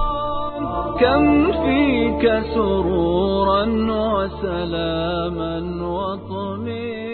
كم فيك سرورا وسلاما وطمئنا